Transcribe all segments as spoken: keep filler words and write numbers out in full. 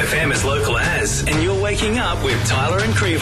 F M as local as, and you're waking up with Tyler and Crevo.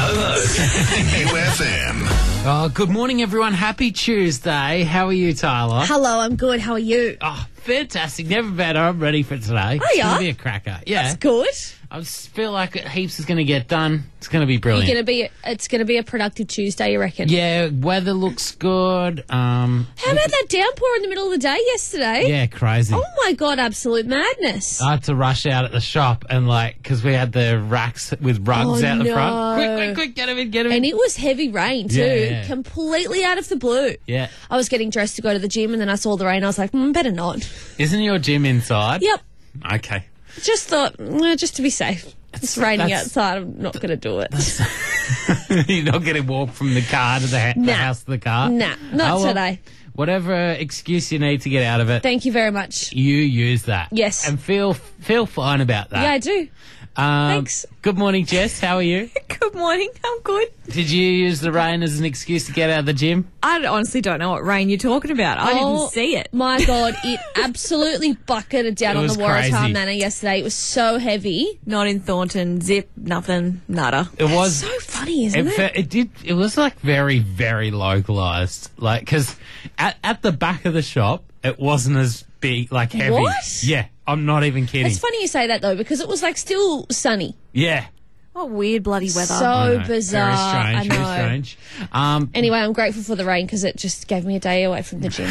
Novo. U F M. Oh, good morning, everyone. Happy Tuesday. How are you, Tyler? Hello, I'm good. How are you? Oh, fantastic. Never better. I'm ready for today. Oh, It's yeah? going to be a cracker. Yeah. That's good. I just feel like heaps is going to get done. It's going to be brilliant. You're gonna be. It's going to be a productive Tuesday, you reckon? Yeah, weather looks good. Um, How about that downpour in the middle of the day yesterday? Yeah, crazy. Oh my God, absolute madness. I had to rush out at the shop and, like, because we had the racks with rugs Oh, out the no. front. Quick, quick, quick, get them in, get them in. And it was heavy rain too, Yeah, yeah. completely out of the blue. Yeah. I was getting dressed to go to the gym, and then I saw the rain. I was like, mm, better not. Isn't your gym inside? Yep. Okay. Just thought, mm, just to be safe. It's raining that's- outside. I'm not going to do it. You're not going to walk from the car to the, ha- the Nah. house to the car? Nah, not Oh, well, today. Whatever excuse you need to get out of it, Thank you very much. you use that. Yes. And feel feel fine about that. Yeah, I do. Um, Thanks. Good morning, Jess. How are you? Good morning. I'm good. Did you use the rain as an excuse to get out of the gym? I honestly don't know what rain you're talking about. I Oh, didn't see it. My God, it absolutely bucketed down It on was the Waratah crazy. Manor yesterday. It was so heavy. Not in Thornton. Zip. Nothing. Nada. It was. So funny, isn't It, it? fe- it did. It was like very, very localized. Like because at at the back of the shop, it wasn't as big, like heavy. What? Yeah, I'm not even kidding. It's funny you say that, though, because it was, like, still sunny. Yeah. What weird bloody weather. So I know. bizarre. Very strange. I know. Very strange. Um, Anyway, I'm grateful for the rain because it just gave me a day away from the gym.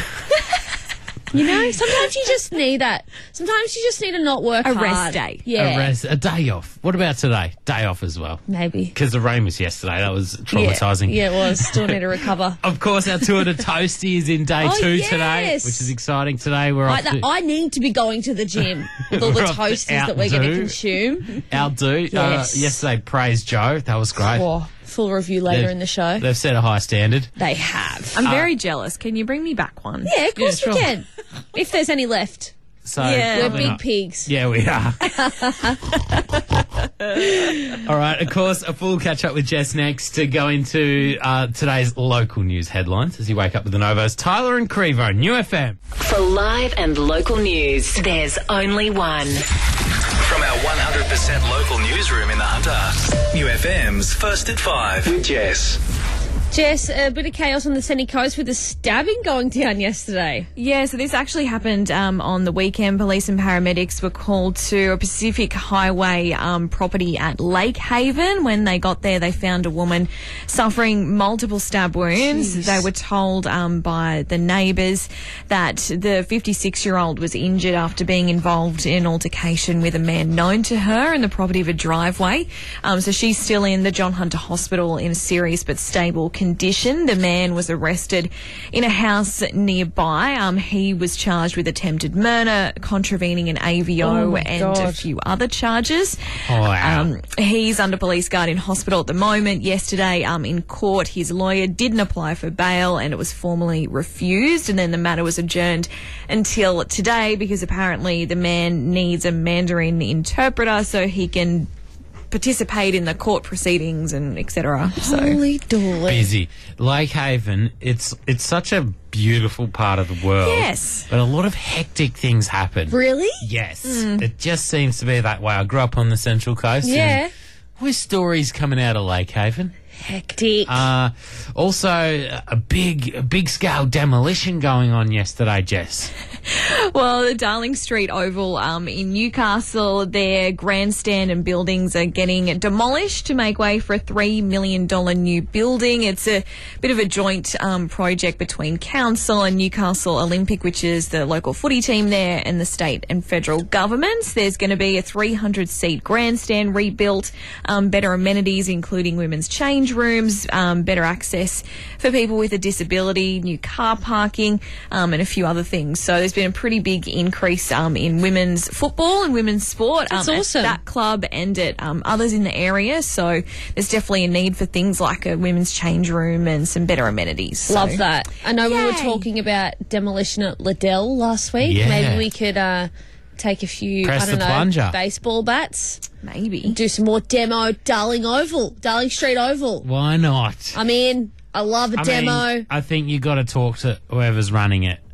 You know, sometimes you just need that. Sometimes you just need to not work A hard. rest day. Yeah, a rest, a day off. What about today? Day off as well. maybe. Because the rain was yesterday. That was traumatising. Yeah, yeah, it was. Still need to recover. Of course, our tour to Toasty is in day Oh, two yes. today, which is exciting. Today we're I, off to I need to be going to the gym with all the We're off to toasters that we're going to outdo. consume. outdo. Yes. Uh, yesterday, praise Joe. That was great. Oh, full review later They've- in the show. They've set a high standard. They have. I'm very jealous. Can you bring me back one? Yeah, of course Yeah, we sure. can. If there's any left. So Yeah. We're probably big not. pigs. Yeah, we are. All right, of course, a full catch up with Jess next to go into uh, today's local news headlines as you wake up with the Novos. Tyler and Crevo, New F M. For live and local news, there's only one. From our one hundred percent local newsroom in the Hunter. U F M's First at Five with Jess. Jess, a bit of chaos on the Sunny Coast with a stabbing going down yesterday. Yeah, so this actually happened um, on the weekend. Police and paramedics were called to a Pacific Highway um, property at Lake Haven. When they got there, they found a woman suffering multiple stab wounds. Jeez. They were told um, by the neighbours that the fifty-six-year-old was injured after being involved in an altercation with a man known to her in the property of a driveway. Um, so she's still in the John Hunter Hospital in a serious but stable condition. The man was arrested in a house nearby. Um, he was charged with attempted murder, contravening an A V O, Oh my and God. a few other charges. Oh, wow. Um, he's under police guard in hospital at the moment. Yesterday, um, in court, his lawyer didn't apply for bail and it was formally refused. And then the matter was adjourned until today because apparently the man needs a Mandarin interpreter so he can participate in the court proceedings and et cetera. So Holy dooly. Busy. Lake Haven, it's it's such a beautiful part of the world. Yes. But a lot of hectic things happen. Really? Yes. It just seems to be that way. I grew up on the Central Coast. Yeah. And with stories coming out of Lake Haven. Hectic. Uh, also, a big, a big scale demolition going on yesterday, Jess. Well, the Darling Street Oval um, in Newcastle, their grandstand and buildings are getting demolished to make way for a three million dollars new building. It's a bit of a joint um, project between Council and Newcastle Olympic, which is the local footy team there, and the state and federal governments. There's going to be a three hundred seat grandstand rebuilt, um, better amenities including women's change rooms, um, better access for people with a disability, new car parking, um, and a few other things. So there's been a pretty big increase um, in women's football and women's sport That's um, awesome. at that club and at um, others in the area. So there's definitely a need for things like a women's change room and some better amenities. So- Love that. I know we were Yay. talking about demolition at Liddell last week. Yeah. Maybe we could uh, take a few, Press I don't the know, plunger. baseball bats. Maybe. Do some more demo Darling Oval, Darling Street Oval. Why not? I'm in. I love a I demo. mean, I think you got to talk to whoever's running it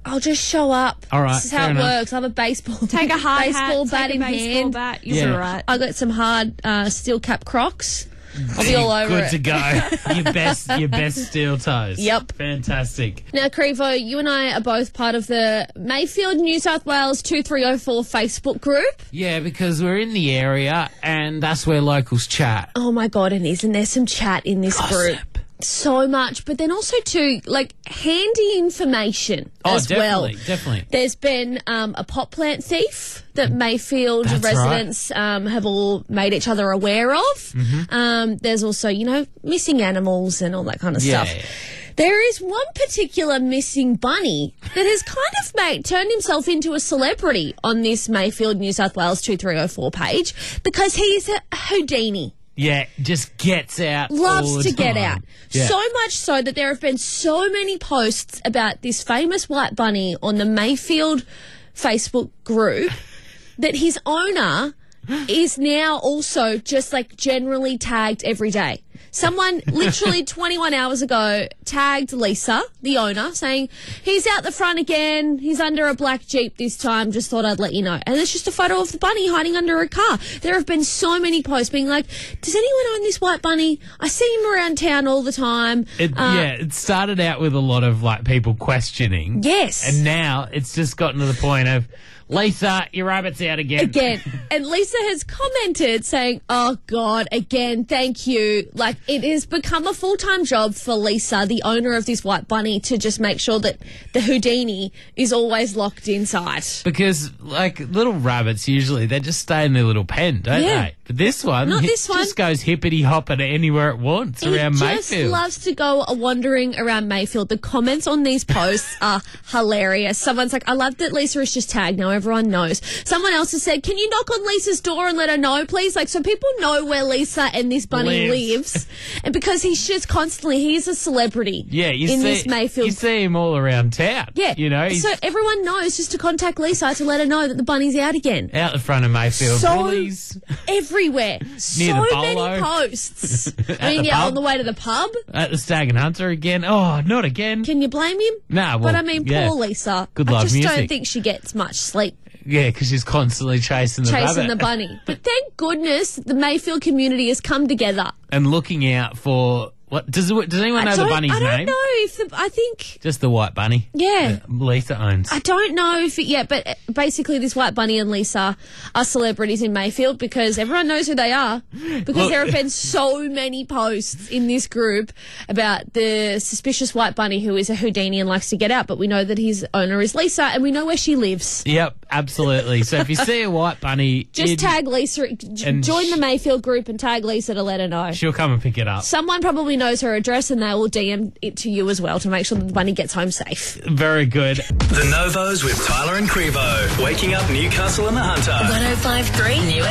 I'll just show up. All right, This is how fair it enough. works. I have a baseball. Take a hard baseball hat, bat take in a baseball hand. bat. You're Yeah. all right. I got some hard uh, steel cap Crocs. I'll be all over Good it. to go. your best, your best steel toes. Yep. Fantastic. Now, Crevo, you and I are both part of the Mayfield, New South Wales two three oh four Facebook group. Yeah, because we're in the area and that's where locals chat. Oh my God, and isn't there some chat in this group? Gossip. So much, but then also too, like, handy information Oh, as well. definitely, definitely. There's been um, a pot plant thief that Mayfield That's residents um, have all made each other aware of. Mm-hmm. Um, there's also, you know, missing animals and all that kind of Yeah, stuff. yeah. There is one particular missing bunny that has kind of made turned himself into a celebrity on this Mayfield, New South Wales two three oh four page because he's a Houdini. Yeah, just gets out. all Loves the to get time. out. Yeah. So much so that there have been so many posts about this famous white bunny on the Mayfield Facebook group that his owner is now also just like generally tagged every day. Someone literally twenty-one hours ago tagged Lisa, the owner, saying, he's out the front again. He's under a black Jeep this time. Just thought I'd let you know. And it's just a photo of the bunny hiding under a car. There have been so many posts being like, does anyone own this white bunny? I see him around town all the time. It, Uh, yeah, it started out with a lot of like people questioning. Yes. And now it's just gotten to the point of, Lisa, your rabbit's out again. Again. And Lisa has commented saying, oh, God, again, thank you. Like, it has become a full-time job for Lisa, the owner of this white bunny, to just make sure that the Houdini is always locked inside. Because, like, little rabbits usually, they just stay in their little pen, don't Yeah. they? But this one, Not it this one. just goes hippity-hopping anywhere it wants around He just Mayfield. loves to go a wandering around Mayfield. The comments on these posts are hilarious. Someone's like, I love that Lisa is just tagged. Now everyone knows. Someone else has said, can you knock on Lisa's door and let her know, please? Like, so people know where Lisa and this bunny Lives. lives. And because he's just constantly, he's a celebrity yeah, you in see, this Mayfield. you see him all around town. Yeah. You know, he's so everyone knows just to contact Lisa to let her know that the bunny's out again. out the front of Mayfield. So Bullies everywhere. Near so the many bolo. posts. At I mean, the yeah, pub. on the way to the pub. at the Stag and Hunter again. Oh, not again. Can you blame him? Nah, well, but I mean, yeah. poor Lisa. Good I live just don't music. think she gets much sleep Yeah, because she's constantly chasing the chasing rabbit. the bunny. But thank goodness the Mayfield community has come together. and looking out for what does it, does anyone know I the don't, bunny's I don't name? know if the, I think. Just the white bunny. Yeah. that Lisa owns. I don't know if it, yeah, but basically this white bunny and Lisa are celebrities in Mayfield because everyone knows who they are because Look- there have been so many posts in this group about the suspicious white bunny who is a Houdini and likes to get out, but we know that his owner is Lisa and we know where she lives. Yep, absolutely. So if you see a white bunny, Just it- tag Lisa, j- and join sh- the Mayfield group and tag Lisa to let her know. she'll come and pick it up. Someone probably knows her address and they will D M it to you as well to make sure that the bunny gets home safe. Very good. The Novos with Tyler and Crevo. Waking up Newcastle and the Hunter. one oh five point three New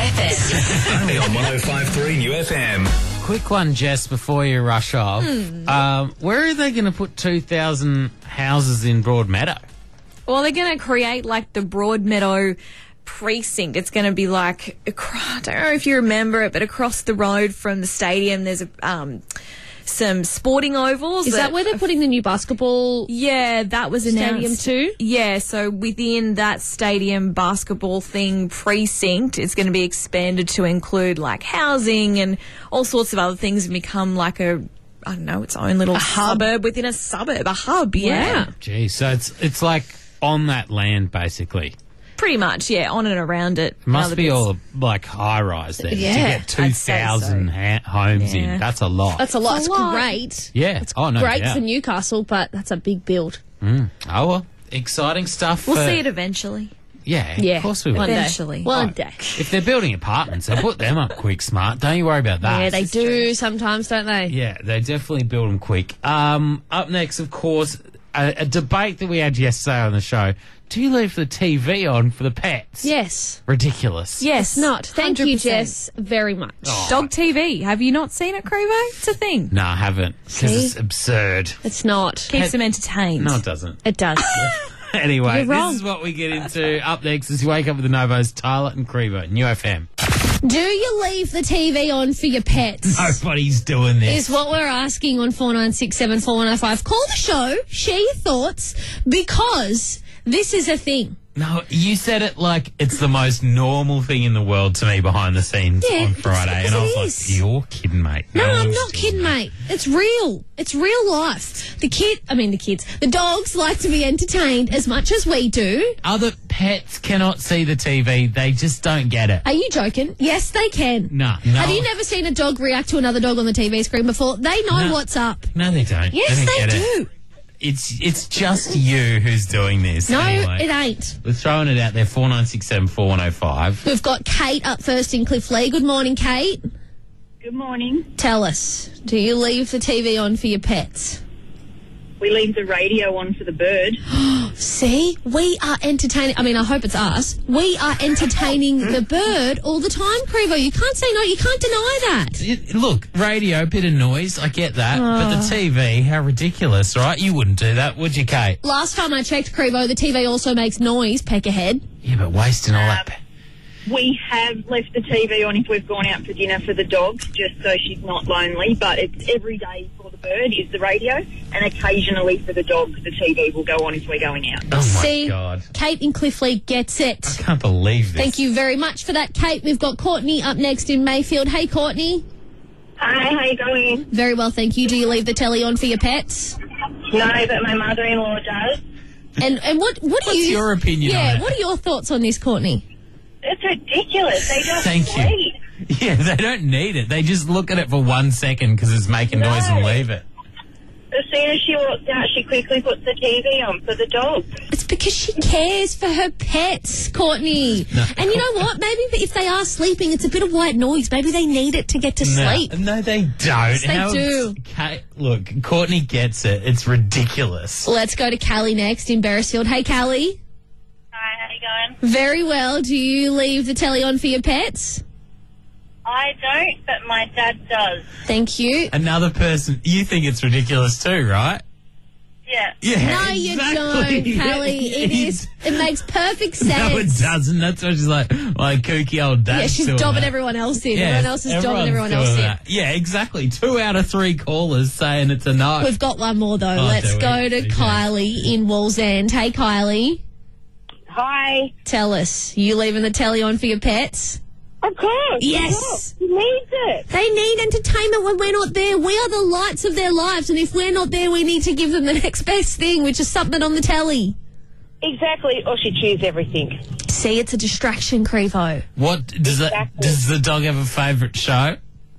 F M. Only on one oh five point three New F M. Quick one, Jess, before you rush off. Hmm. Um, where are they going to put two thousand houses in Broadmeadow? Well, they're going to create like the Broadmeadow precinct. It's going to be like, acro- I don't know if you remember it, but across the road from the stadium, there's a, um, some sporting ovals. Is that where they're putting the new basketball? Yeah, that was Stadium announced. too? Yeah, so within that stadium basketball thing precinct, it's going to be expanded to include like housing and all sorts of other things and become like a, I don't know, its own little suburb within a suburb, a hub, yeah. Wow. Gee, so it's it's like on that land, basically. Pretty much, yeah, on and around it. It must Other be bits. all like high rise there Yeah, to get two I'd say thousand so. ha- homes Yeah. in. That's a lot. That's a lot. It's It's, a lot. great. yeah, it's oh no Great doubt. for Newcastle, but that's a big build. Oh well, exciting stuff. We'll for- see it eventually. Yeah, Yeah. of course we will. One day. Eventually. One Oh, day. If they're building apartments, they put them up quick, smart. Don't you worry about that. Yeah, they do sometimes, don't they? Yeah, they definitely build them quick. Um, up next, of course, a, a debate that we had yesterday on the show. Do you leave the T V on for the pets? Yes. Ridiculous. Yes. Not. Thank you, one hundred percent. Jess, very much. Dog T V. Have you not seen it, Crevo? It's a thing. No, I haven't. Because See? it's absurd. It's not. Keeps them entertained. No, it doesn't. It does. Anyway, You're wrong. this is what we get into up next as you wake up with the Novos, Tyler and Crevo, New F M. Do you leave the T V on for your pets? Nobody's doing this. Is what we're asking on four nine six seven four one oh five. Call the show, share your thoughts, because this is a thing. No, you said it like it's the most normal thing in the world to me behind the scenes Yeah, on Friday. it's- And I was it like, is. you're kidding, mate. No, I'm one's not doing kidding, that. mate. It's real. It's real life. The kid, I mean the kids, the dogs like to be entertained as much as we do. Other pets cannot see the T V. They just don't get it. Are you joking? Yes, they can. No, no. Have you never seen a dog react to another dog on the T V screen before? They know No. what's up. No, they don't. Yes, they, they, don't get do. It. It's it's just you who's doing this. No, anyway. it ain't. We're throwing it out there, four nine six seven four one oh five. We've got Kate up first in Cliffley. Good morning, Kate. Good morning. Tell us, do you leave the T V on for your pets? We leave the radio on for the bird. See, we are entertaining. I mean, I hope it's us. We are entertaining the bird all the time, Crevo. You can't say no. You can't deny that. It, look, radio, bit of noise, I get that. But the T V, how ridiculous, right? You wouldn't do that, would you, Kate? Last time I checked, Crevo, the T V also makes noise. Peck ahead. Yeah, but wasting all that. We have left the T V on if we've gone out for dinner for the dogs, just so she's not lonely, but it's every day for the bird is the radio, and occasionally for the dogs the T V will go on if we're going out. Oh, my See, God. Kate in Cliffley gets it. I can't believe this. Thank you very much for that, Kate. We've got Courtney up next in Mayfield. Hey, Courtney. Hi, how you going? Very well, thank you. Do you leave the telly on for your pets? No, but my mother-in-law does. And and what what do What's you? your opinion Yeah, on it? what are your thoughts on this, Courtney? It's ridiculous. They just Thank you. wait. Yeah, they don't need it. They just look at it for one second because it's making No. noise and leave it. As soon as she walks out, she quickly puts the T V on for the dog. It's because she cares for her pets, Courtney. No. And you know what? Maybe if they are sleeping, it's a bit of white noise. Maybe they need it to get to No, sleep. no, they don't. Yes, they How- do. Kate, look, Courtney gets it. It's ridiculous. Let's go to Callie next in Beresfield. Hey, Callie. Hi, how you going? Very well. Do you leave the telly on for your pets? I don't, but my dad does. Thank you. Another person, you think it's ridiculous too, right? Yeah. Yeah. No, you exactly. don't, Callie. It is. It makes perfect sense. No, it doesn't. That's why she's like, like kooky old dad. Yeah, she's doing dobbing that. everyone else in. Yeah, everyone else is dobbing everyone everyone's else in. doing that. Yeah, exactly. Two out of three callers saying it's a no. We've got one more though. Oh, Let's do we? go to Okay. Kylie in Wallsend. Hey, Kylie. Hi. Tell us, you leaving the telly on for your pets? Of course. Yes. He needs it. They need entertainment when we're not there. We are the lights of their lives, and if we're not there, we need to give them the next best thing, which is something on the telly. Exactly, or she chews everything. See, it's a distraction, Crevo. What does that? Exactly. Does the dog have a favourite show?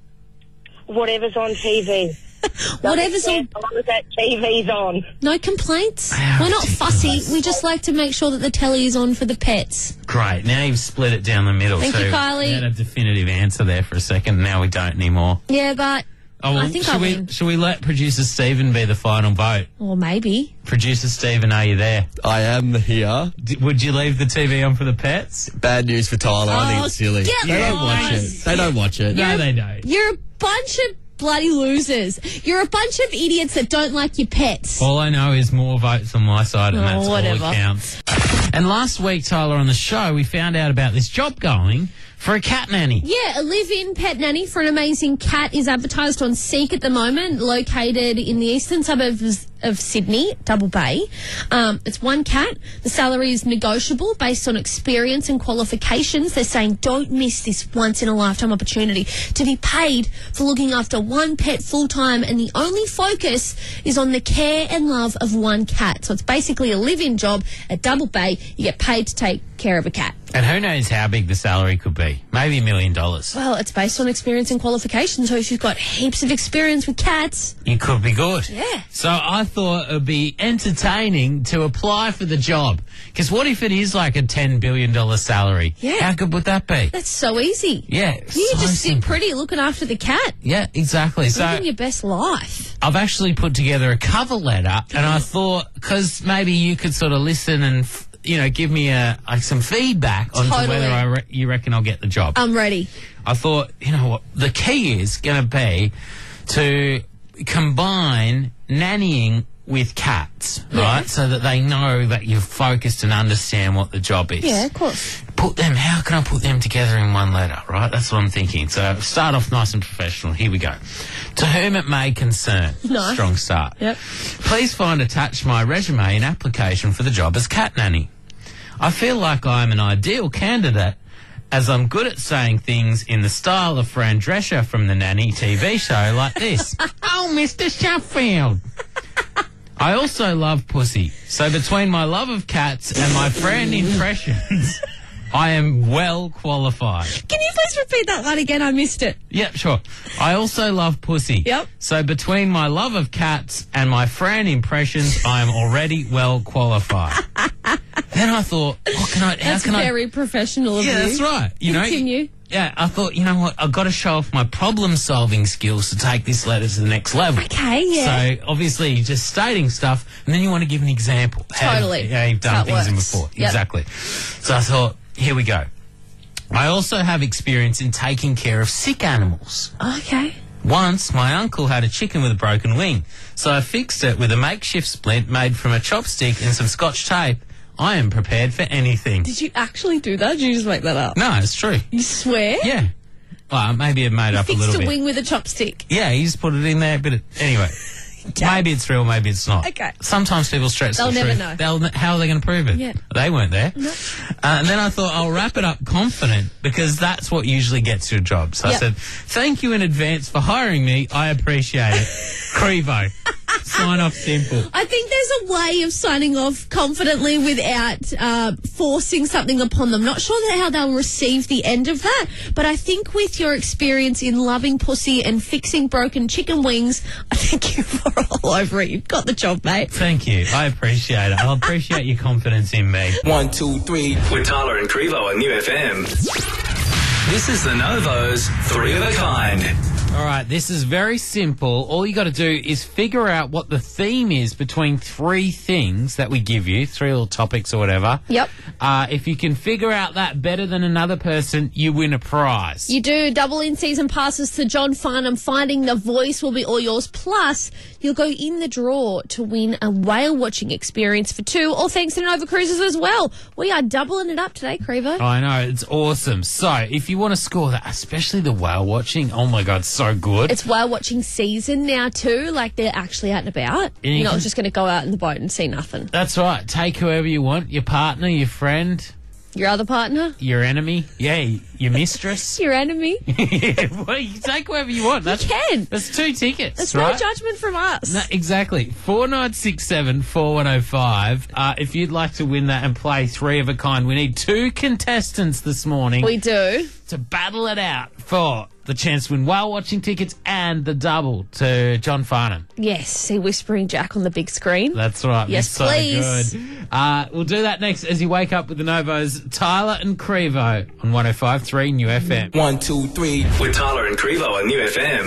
Whatever's on T V. Whatever's on. As long as that T V's on. No complaints. How We're not fussy. ridiculous. We just like to make sure that the telly is on for the pets. Great. Now you've split it down the middle. Thank too. you, Kylie. We had a definitive answer there for a second. Now we don't anymore. Yeah, but Oh, well, I think should I we win. should we let producer Stephen be the final vote? or maybe. Producer Stephen, are you there? I am here. D- would you leave the T V on for the pets? Bad news for Tyler. I think Oh, it's silly. get They don't watch lost. it. They don't watch it. No, they don't. You're a bunch of bloody losers. You're a bunch of idiots that don't like your pets. All I know is more votes on my side, and Oh, that's whatever. all that counts. And last week, Tyler, on the show, we found out about this job going for a cat nanny. Yeah, a live-in pet nanny for an amazing cat is advertised on Seek at the moment, located in the eastern suburbs of Sydney, Double Bay. Um, it's one cat. The salary is negotiable based on experience and qualifications. They're saying don't miss this once-in-a-lifetime opportunity to be paid for looking after one pet full-time, and the only focus is on the care and love of one cat. So it's basically a live-in job at Double Bay. You get paid to take care of a cat. And who knows how big the salary could be? Maybe a million dollars. Well, it's based on experience and qualifications. So if you've got heaps of experience with cats, It could be good. Yeah. So I thought it would be entertaining to apply for the job. Because what if it is like a ten billion dollars salary? Yeah. How good would that be? that's so easy. Yeah. You so just sit simple. pretty looking after the cat, Yeah, exactly. So living your best life. I've actually put together a cover letter, and I thought, because maybe you could sort of listen and, f- you know, give me a like some feedback on Totally. whether I re- you reckon I'll get the job. I'm ready. I thought, you know what, the key is going to be to combine nannying with cats, right? So that they know that you're focused and understand what the job is. Yeah, of course. put them, how can I put them together in one letter, right? That's what I'm thinking. So start off nice and professional. Here we go. To whom it may concern. Nice. Strong start. Yep. Please find attached my resume and application for the job as cat nanny. I feel like I am an ideal candidate as I'm good at saying things in the style of Fran Drescher from the Nanny T V show like this. Oh, Mister Sheffield. I also love pussy. So between my love of cats and my Fran impressions, I am well qualified. Can you please repeat that line again? I missed it. Yep, sure. I also love pussy. Yep. So between my love of cats and my Fran impressions, I am already well qualified. Then I thought, what can I, how That's can I... very professional of Yeah, you. that's right. You Continue. know, yeah, I thought, you know what, I've got to show off my problem-solving skills to take this letter to the next level. Okay, yeah. So, obviously, you're just stating stuff, and then you want to give an example. How- Totally. How, you've done How it things in works. before. Yep. Exactly. So I thought, here we go. I also have experience in taking care of sick animals. Okay. Once, my uncle had a chicken with a broken wing, so I fixed it with a makeshift splint made from a chopstick and some scotch tape. I am prepared for anything. Did you actually do that? Did you just make that up? No, it's true. You swear? Yeah. Well, maybe it made up a Fixed little a bit. wing with a chopstick. Yeah, he just put it in there, but it, anyway. Maybe it's real, maybe it's not. Okay. Sometimes people stretch They'll the never truth. know. They'll, how are they going to prove it? Yeah. They weren't there. No. Uh, and then I thought I'll wrap it up confident because that's what usually gets you a job. So Yep. I said, thank you in advance for hiring me. I appreciate it. Crevo. Sign off simple. I think there's a way of signing off confidently without uh, forcing something upon them. Not sure that how they'll receive the end of that, but I think with your experience in loving pussy and fixing broken chicken wings, I think you're all over it. You've got the job, mate. Thank you. I appreciate it. I'll appreciate your confidence in me. One, two, three. With Tyler and Crevo on New F M. This is the Novo's Three of a Kind. All right, this is very simple. All you got to do is figure out what the theme is between three things that we give you, three little topics or whatever. Yep. Uh, if you can figure out that better than another person, you win a prize. You do double in season passes to John Farnham. Finding the Voice will be all yours. Plus, you'll go in the draw to win a whale watching experience for two, all thanks to Nova Cruises as well. We are doubling it up today, Crevo. I know, it's awesome. So, if you want to score that, especially the whale watching, oh my God, so good. It's whale watching season now too, like they're actually out and about. you You're not can- just going to go out in the boat and see nothing. That's right. Take whoever you want, your partner, your friend, Your other partner? your enemy, yeah, your mistress. Your enemy? Yeah, well, you take whoever you want. That's, can. That's two tickets, There's right? no judgment from us. No, exactly. four nine six seven, four one oh five. Uh, if you'd like to win that and play three of a kind, we need two contestants this morning We do. to battle it out for the chance to win whale watching tickets and the double to John Farnham. Yes, see Whispering Jack on the big screen. That's right. Yes, so please. good. Uh, we'll do that next as you wake up with the Novos, Tyler and Crevo on one oh five point three New F M. One, two, three. With Tyler and Crevo on New F M.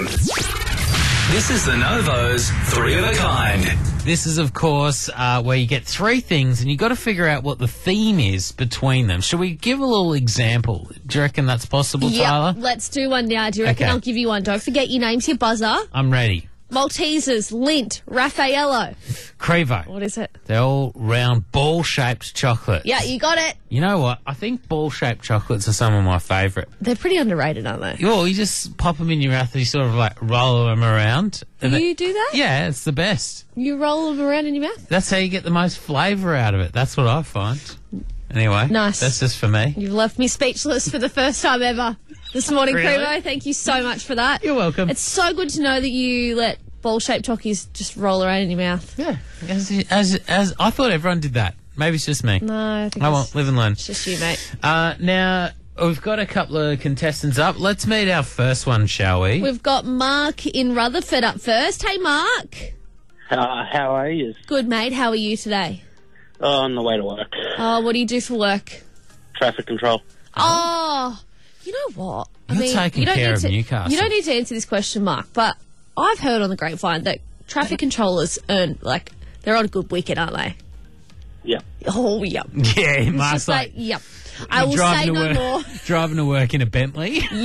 This is the Novo's Three of a Kind. This is, of course, uh, where you get three things and you've got to figure out what the theme is between them. Should we give a little example? Do you reckon that's possible, Yep, Tyler? let's do one now. Do you reckon Okay. I'll give you one? Don't forget your name's your buzzer. I'm ready. Maltesers, Lint, Raffaello. Crevo. What is it? They're all round ball-shaped chocolates. Yeah, you got it. You know what? I think ball-shaped chocolates are some of my favourite. They're pretty underrated, aren't they? Well, you just pop them in your mouth and you sort of like roll them around. Do And you it- do that? Yeah, it's the best. You roll them around in your mouth? That's how you get the most flavour out of it. That's what I find. Anyway, Nice. that's just for me. You've left me speechless for the first time ever this morning, Really? Crevo. Thank you so much for that. You're welcome. It's so good to know that you let ball-shaped talkies just roll around in your mouth. Yeah, as, as, as I thought everyone did that. Maybe it's just me. No, I think I it's, won't live and learn. it's just you, mate. Uh, now, we've got a couple of contestants up. Let's meet our first one, shall we? We've got Mark in Rutherford up first. Hey, Mark. Uh, how are you? Good, mate. How are you today? Oh, on the way to work. Oh, what do you do for work? Traffic control. Oh, you know what? You're taking you don't care need of to, Newcastle. You don't need to answer this question, Mark, but I've heard on the grapevine that traffic controllers earn, like, they're on a good wicket, aren't they? Yeah. Oh, yep. yeah, It's Mark's just like, like, yep. I will driving say to no work, more. driving to work in a Bentley. Yep.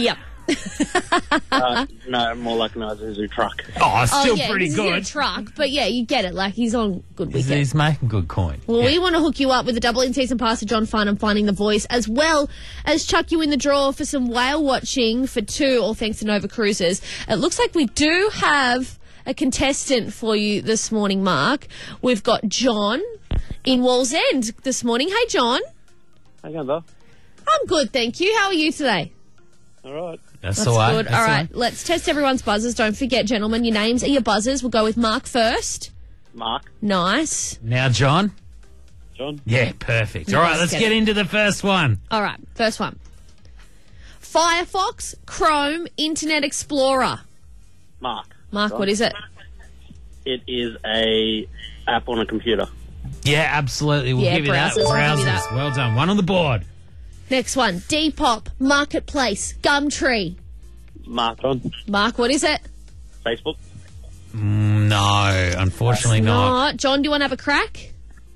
Uh, no, more like an Isuzu truck. Oh, still oh, yeah, pretty he's in a good. truck, but yeah, you get it. Like, he's on good He's, weekend. he's making good coin. Well, Yeah. we want to hook you up with a double in-season pass to John Farnham Finding the Voice, as well as chuck you in the draw for some whale watching for two, all thanks to Nova Cruises. It looks like we do have a contestant for you this morning, Mark. We've got John in Walls End this morning. Hey, John. How you going, though? I'm good, thank you. How are you today? All right. That's, That's the way. good. That's All the right, way. let's test everyone's buzzers. Don't forget, gentlemen, your names are your buzzers. We'll go with Mark first. Mark. Nice. Now, John. John. Yeah, perfect. All right, let's get get it. into the first one. All right, first one. Firefox, Chrome, Internet Explorer. Mark. Mark, John. what is it? It is a app on a computer. Yeah, absolutely. We'll Yeah, give you that. browsers, we'll give you Browsers. that. Well done. One on the board. Next one. Depop, Marketplace, Gumtree. Mark. John. Mark, what is it? Facebook. Mm, no, unfortunately not. Not. John, do you want to have a crack?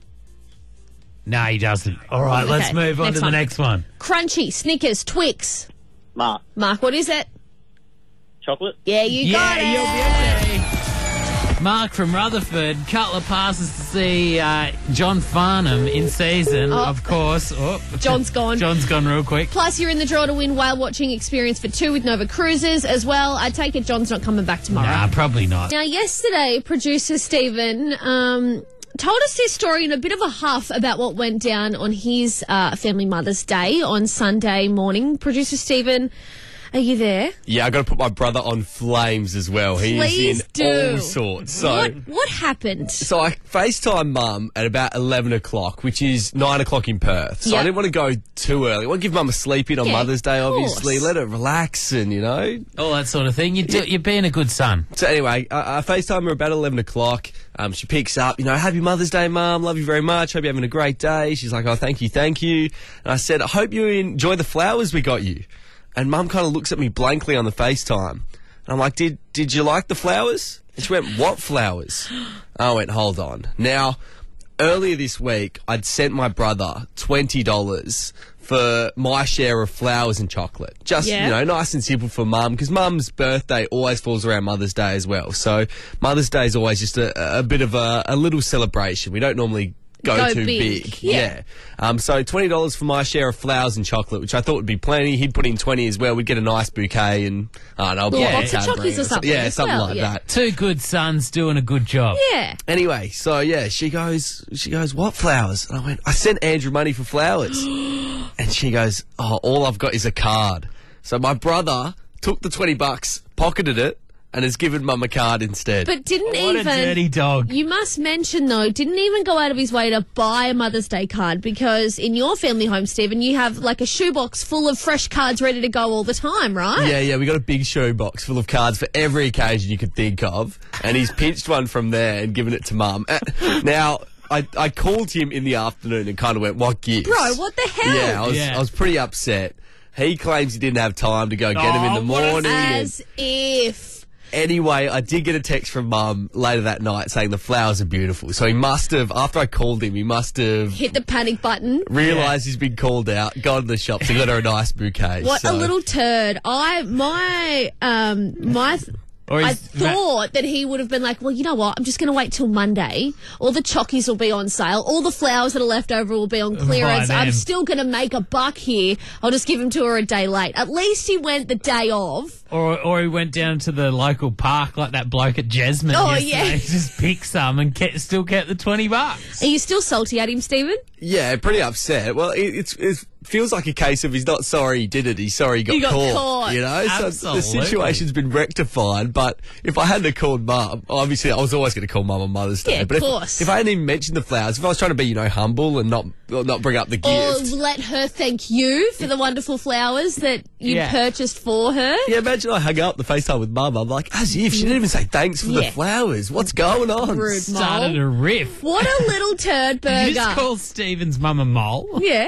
No, he doesn't. All right, let's Okay, move on next to the one. next one. Crunchy, Snickers, Twix. Mark. Mark, what is it? Chocolate. Yeah, you got it. yeah, you'll be okay. Mark from Rutherford, couple of passes to see uh, John Farnham in season, Oh. of course. Oh. John's gone. John's gone real quick. Plus, you're in the draw to win whale watching experience for two with Nova Cruises as well. I take it John's not coming back tomorrow. Nah, probably not. Now, yesterday, producer Stephen um, told us this story in a bit of a huff about what went down on his uh, family Mother's Day on Sunday morning. Producer Stephen, are you there? Yeah, I got to put my brother on flames as well. He Please is in do. all sorts. So, what what happened? so I FaceTime mum at about eleven o'clock, which is nine o'clock in Perth. So Yep. I didn't want to go too early. I want to give mum a sleep in on Yeah, Mother's Day, of obviously. course. Let her relax and, you know. All that sort of thing. You do, you're being a good son. So anyway, I, I FaceTime her about eleven o'clock. Um, she picks up, you know, happy Mother's Day, Mum. Love you very much. Hope you're having a great day. She's like, oh, thank you, thank you. And I said, I hope you enjoy the flowers we got you. And Mum kind of looks at me blankly on the FaceTime. And I'm like, did did you like the flowers? And she went, what flowers? I went, hold on. Now, earlier this week, I'd sent my brother twenty dollars for my share of flowers and chocolate. Just, Yeah. you know, nice and simple for Mum, because Mum's birthday always falls around Mother's Day as well. So Mother's Day is always just a, a bit of a, a little celebration. We don't normally go, Go too big. big. Yeah. Yeah. Um, so twenty dollars for my share of flowers and chocolate, which I thought would be plenty. He'd put in twenty as well. We'd get a nice bouquet and, I don't know, a Little block box of Cadbury chockies or something Yeah, as something well, like yeah. that. Two good sons doing a good job. Yeah. Anyway, so yeah, she goes, she goes, what flowers? And I went, I sent Andrew money for flowers. And she goes, oh, all I've got is a card. So my brother took the twenty bucks, pocketed it, and has given Mum a card instead. But didn't What even... a dirty dog. You must mention, though, didn't even go out of his way to buy a Mother's Day card, because in your family home, Stephen, you have like a shoebox full of fresh cards ready to go all the time, right? Yeah, yeah, we got a big shoebox full of cards for every occasion you could think of, and he's pinched one from there and given it to Mum. Uh, now, I, I called him in the afternoon and kind of went, what gives? Bro, what the hell? Yeah, I was, Yeah. I was pretty upset. He claims he didn't have time to go get him in Oh, the what a- morning. and- As if... Anyway, I did get a text from Mum later that night saying the flowers are beautiful. So he must have, after I called him, he must have Hit the panic button. realised he's been called out, gone to the shops and got her a nice bouquet. What so. a little turd. I, my, um, my... Or I is that- thought that he would have been like, well, you know what? I'm just going to wait till Monday. All the chockies will be on sale. All the flowers that are left over will be on clearance. Right I'm then. still going to make a buck here. I'll just give him to her a day late. At least he went the day of. Or, or he went down to the local park like that bloke at Jasmine Oh, yesterday. yeah. Just picked some and kept, still kept the twenty bucks. Are you still salty at him, Stephen? Yeah, pretty upset. Well, it, it's, it feels like a case of he's not sorry he did it, he's sorry he got, He got caught, caught. You know? So Absolutely. the situation's been rectified, but if I hadn't have called Mum, obviously I was always going to call Mum on Mother's Day. Yeah, of but if, course. if I hadn't even mentioned the flowers, if I was trying to be, you know, humble and not not bring up the Or gift. let her thank you for the wonderful flowers that you Yeah. purchased for her? Yeah, imagine I hung up the FaceTime with Mum. I'm like, as if she didn't even say thanks for the Yeah. flowers. What's going on? Rude Started mole. a riff. What a little turd Did you just burger. call Stephen's mum a mole? Yeah.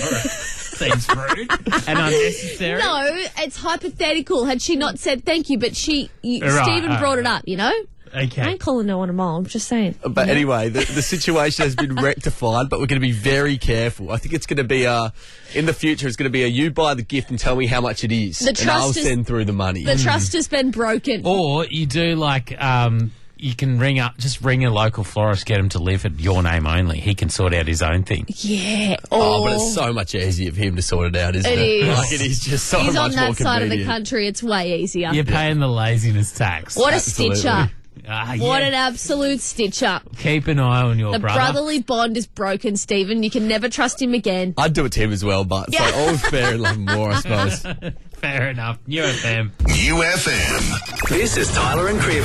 Seems rude and unnecessary. No, it's hypothetical. Had she not said thank you, but she, you, Right, Stephen right, brought it right. up, you know? I Okay. ain't calling no one a mole. I'm just saying. But anyway, the, the situation has been rectified, but we're going to be very careful. I think it's going to be a, in the future, it's going to be a you buy the gift and tell me how much it is. The and I'll trust is- send through the money. The trust has been broken. Or you do like, um, you can ring up, just ring a local florist, get him to live at your name only. He can sort out his own thing. Yeah. Oh, Or but it's so much easier for him to sort it out, isn't It it? is. Like, it is just so he's much on that more side of the convenient. country. It's way easier. You're paying the laziness tax. What a Absolutely. stitch up. Ah, What yeah. an absolute stitch up. Keep an eye on your The brother. brotherly bond is broken, Stephen. You can never trust him again. I'd do it to him as well, but Yeah. so all fair and love and war, I suppose. Fair enough. U F M. U F M. This is Tyler and Crevo.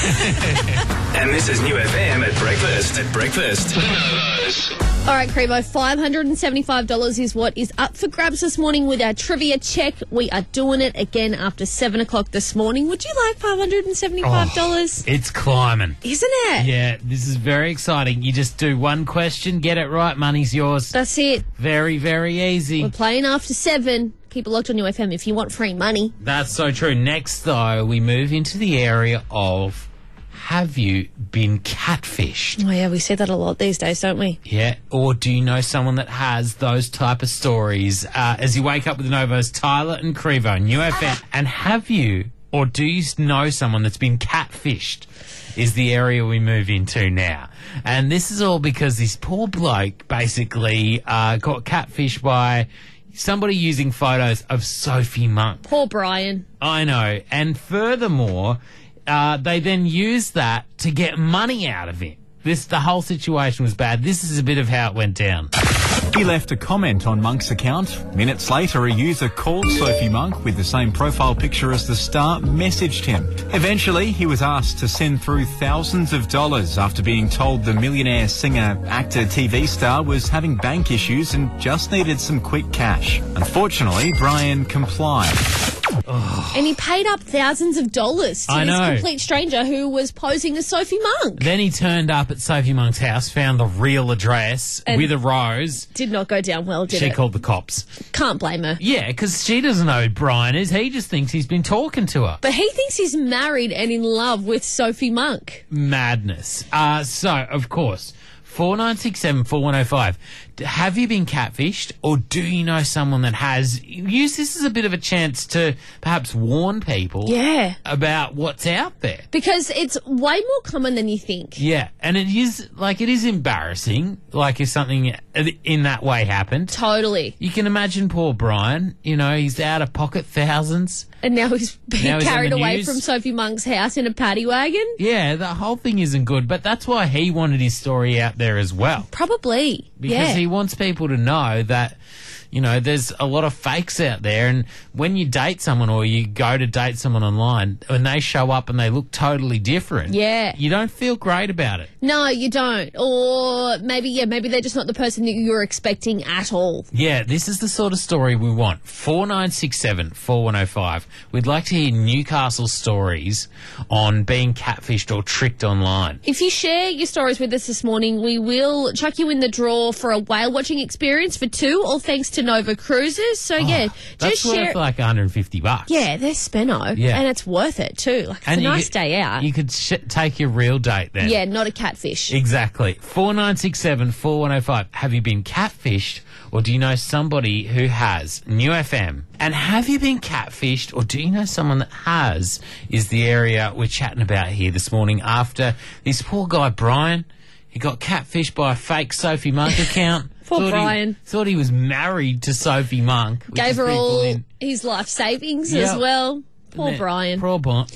And this is New F M at breakfast. At breakfast. The Novos. All right, Crevo, five hundred seventy-five dollars is what is up for grabs this morning with our trivia check. We are doing it again after seven o'clock this morning. Would you like five hundred seventy-five dollars? It's climbing. Isn't it? Yeah, this is very exciting. You just do one question, get it right, money's yours. That's it. Very, very easy. We're playing after seven. Keep it locked on U F M if you want free money. That's so true. Next, though, we move into the area of have you been catfished? Oh, yeah, we say that a lot these days, don't we? Yeah, or do you know someone that has those type of stories? Uh, as you wake up with the Novos, Tyler and Crevo and U F M. And have you, or do you know someone that's been catfished? Is the area we move into now. And this is all because this poor bloke basically uh, got catfished by somebody using photos of Sophie Monk. Poor Brian. I know. And furthermore, uh, they then used that to get money out of him. This, the whole situation was bad. This is a bit of how it went down. He left a comment on Monk's account. Minutes later, a user called Sophie Monk with the same profile picture as the star messaged him. Eventually, he was asked to send through thousands of dollars after being told the millionaire singer, actor, T V star was having bank issues and just needed some quick cash. Unfortunately, Brian complied. And he paid up thousands of dollars to I this know. complete stranger who was posing as Sophie Monk. Then he turned up at Sophie Monk's house, found the real address And- with a rose. Did not go down well, did She it? called the cops. Can't blame her. Yeah, because she doesn't know who Brian is. He just thinks he's been talking to her. But he thinks he's married and in love with Sophie Monk. Madness. Uh, so, of course, four nine six seven, four one oh five. D- Have you been catfished, or do you know someone that has? Use this as a bit of a chance to perhaps warn people Yeah. about what's out there. Because it's way more common than you think. Yeah, and it is, like, it is embarrassing, like, if something in that way happened. Totally. You can imagine poor Brian, you know, he's out of pocket thousands. And now he's being Now he's on carried the away news. from Sophie Monk's house in a paddy wagon. Yeah, the whole thing isn't good, but that's why he wanted his story out there as well. Probably. Because yeah. he wants people to know that, you know, there's a lot of fakes out there, and when you date someone or you go to date someone online, when they show up and they look totally different, Yeah. you don't feel great about it. No, you don't. Or maybe, yeah, maybe they're just not the person that you were expecting at all. Yeah, this is the sort of story we want. four nine six seven, four one oh five. We'd like to hear Newcastle stories on being catfished or tricked online. If you share your stories with us this morning, we will chuck you in the draw for a whale watching experience for two, all thanks to Nova Cruises. So, yeah, That's just worth share. like one hundred fifty bucks. Yeah, they're Spenno. Yeah. And it's worth it too. Like, it's And a you nice could- day out. You could sh- take your real date then. Yeah, not a catfish. Exactly. four nine six seven, four one oh five. Have you been catfished, or do you know somebody who has? New F M. And have you been catfished, or do you know someone that has, is the area we're chatting about here this morning after this poor guy, Brian, he got catfished by a fake Sophie Monk account. Poor Thought he- Brian. thought he was married to Sophie Monk. which Gave is her people all in- his life savings Yeah. as well. Poor Yeah, Brian. Poor Brian.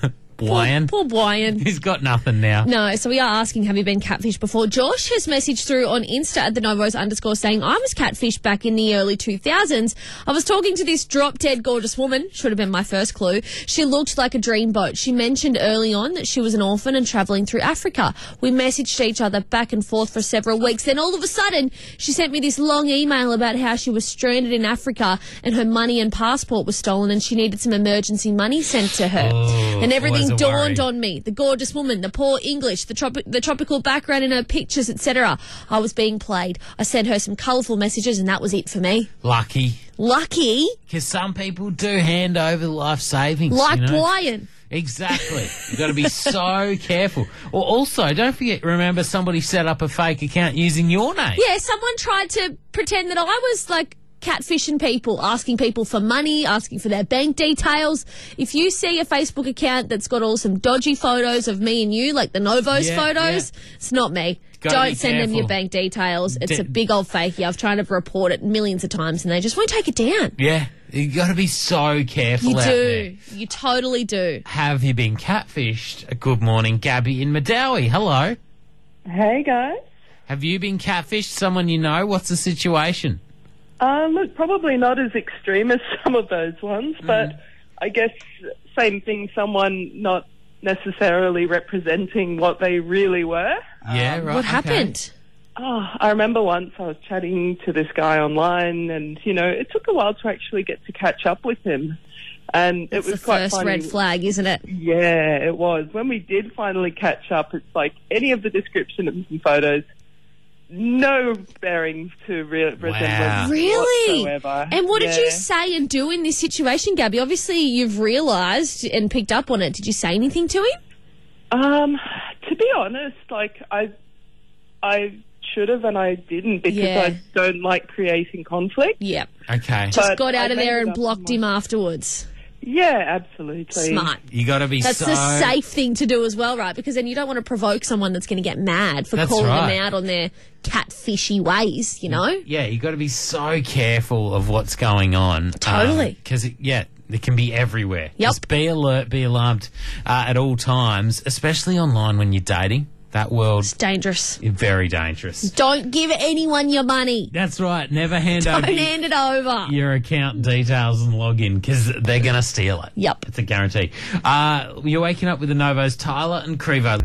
Brian. Poor, poor Brian. He's got nothing now. No, so we are asking, have you been catfished before? Josh has messaged through on Insta at the Novos underscore saying, I was catfished back in the early two thousands. I was talking to this drop-dead gorgeous woman, should have been my first clue. She looked like a dreamboat. She mentioned early on that she was an orphan and travelling through Africa. We messaged each other back and forth for several weeks. Then all of a sudden, she sent me this long email about how she was stranded in Africa and her money and passport was stolen and she needed some emergency money sent to her. Oh, and everything always a dawned worry. on me. The gorgeous woman, the poor English, the, tropi- the tropical background in her pictures, et cetera. I was being played. I sent her some colourful messages and that was it for me. Lucky. Lucky, Because some people do hand over life savings. like you know? Brian. Exactly. You've got to be so careful. Or also, don't forget, remember somebody set up a fake account using your name. Yeah, someone tried to pretend that I was like catfishing people, asking people for money, asking for their bank details. If you see a Facebook account that's got all some dodgy photos of me and you, like the Novos Yeah, photos, yeah. it's not me. Gotta Don't be send them your careful. bank details. It's D- a big old fakie. I've tried to report it millions of times and they just won't take it down. Yeah. You've got to be so careful You out there. do. You totally do. Have you been catfished? Good morning, Gabby in Madawi. Hello. Hey guys. Have you been catfished? Someone you know? What's the situation? Uh, look, probably not as extreme as some of those ones, but I guess same thing, someone not necessarily representing what they really were. Yeah, right. What okay. happened? Oh, I remember once I was chatting to this guy online and, you know, it took a while to actually get to catch up with him. And It's it was the quite first funny. red flag, isn't it? Yeah, it was. When we did finally catch up, it's like any of the descriptions and photos, no bearing to re- resemblance Really? whatsoever. And what did you Yeah. say and do in this situation, Gabby? Obviously, you've realised and picked up on it. Did you say anything to him? Um, to be honest, like I, I should have and I didn't because Yeah. I don't like creating conflict. Yep. Okay. Just But got out I of there made it and up blocked in him afterwards. Yeah, absolutely. Smart. You got to be That's so... the safe thing to do as well, right? Because then you don't want to provoke someone that's going to get mad for That's calling right. them out on their catfishy ways, you know? Yeah, you got to be so careful of what's going on. Totally. Because, yeah, it can be everywhere. Yep. Just be alert, be alarmed uh, at all times, especially online when you're dating. That world It's dangerous. is very dangerous. Don't give anyone your money. That's right. Never hand Don't over hand it over. your account details and log in because they're going to steal it. Yep. It's a guarantee. Uh, you're waking up with the Novos, Tyler and Crevo.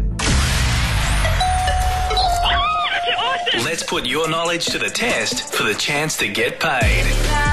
Let's put your knowledge to the test for the chance to get paid.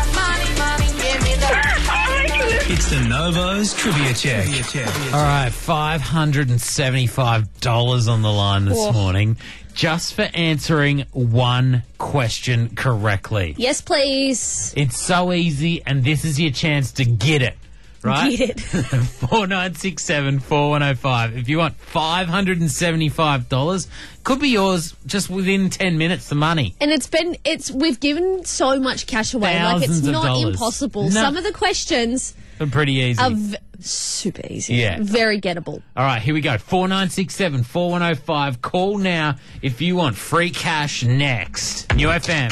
It's the Novos Trivia Check. All right, five hundred seventy-five dollars on the line this Oh. morning just for answering one question correctly. Yes, please. It's so easy, and this is your chance to get it, right? Get it. four nine six seven, four one oh five. If you want five hundred seventy-five dollars, could be yours just within ten minutes, the money. And it's been, it's, we've given so much cash away. like, it's Thousands of not dollars. impossible. No. Some of the questions They're pretty easy. are v- super easy. Yeah. Very gettable. All right, here we go. four nine six seven, four one oh five. Call now if you want free cash next. New F M.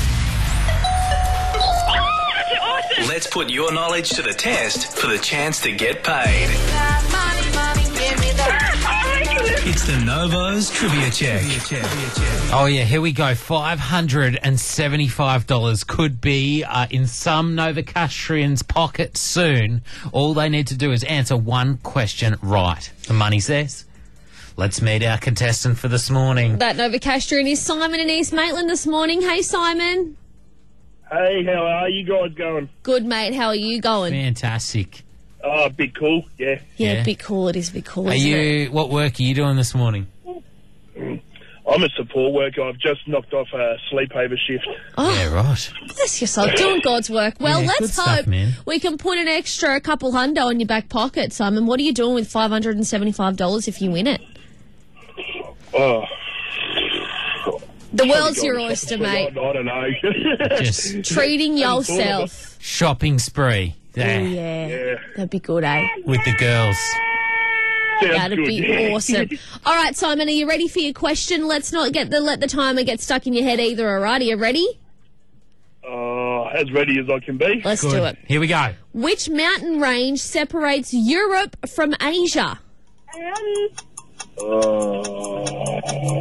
Let's put your knowledge to the test for the chance to get paid. It's the Novos Trivia Check. Oh, yeah, here we go. five hundred seventy-five dollars could be uh, in some Novocastrians' pocket soon. All they need to do is answer one question right. The money says. Let's meet our contestant for this morning. That Novocastrian is Simon in East Maitland this morning. Hey, Simon. Hey, how are you guys going? Good, mate. How are you going? Fantastic. Oh, bit cool, yeah. Yeah, Yeah. a bit cool. It is a bit cool, Are isn't you? it? What work are you doing this morning? I'm a support worker. I've just knocked off a sleepover shift. Oh, Yeah, right. bless yourself. Doing God's work. Well, Yeah, good let's stuff, hope man. we can put an extra couple hundo in your back pocket, Simon. What are you doing with five hundred seventy-five dollars if you win it? Oh. The world's Probably your going oyster, shopping, mate. I, I don't know. Just Treating Hadn't thought of yourself. shopping spree Oh, there yeah. Yeah. That'd be good, eh? with the girls. Sounds That'd good, be yeah. awesome. All right, Simon, are you ready for your question? Let's not get the let the timer get stuck in your head either, all right? Are you ready? Oh, as ready as I can be. Let's Good. do it. Here we go. Which mountain range separates Europe from Asia? Oh.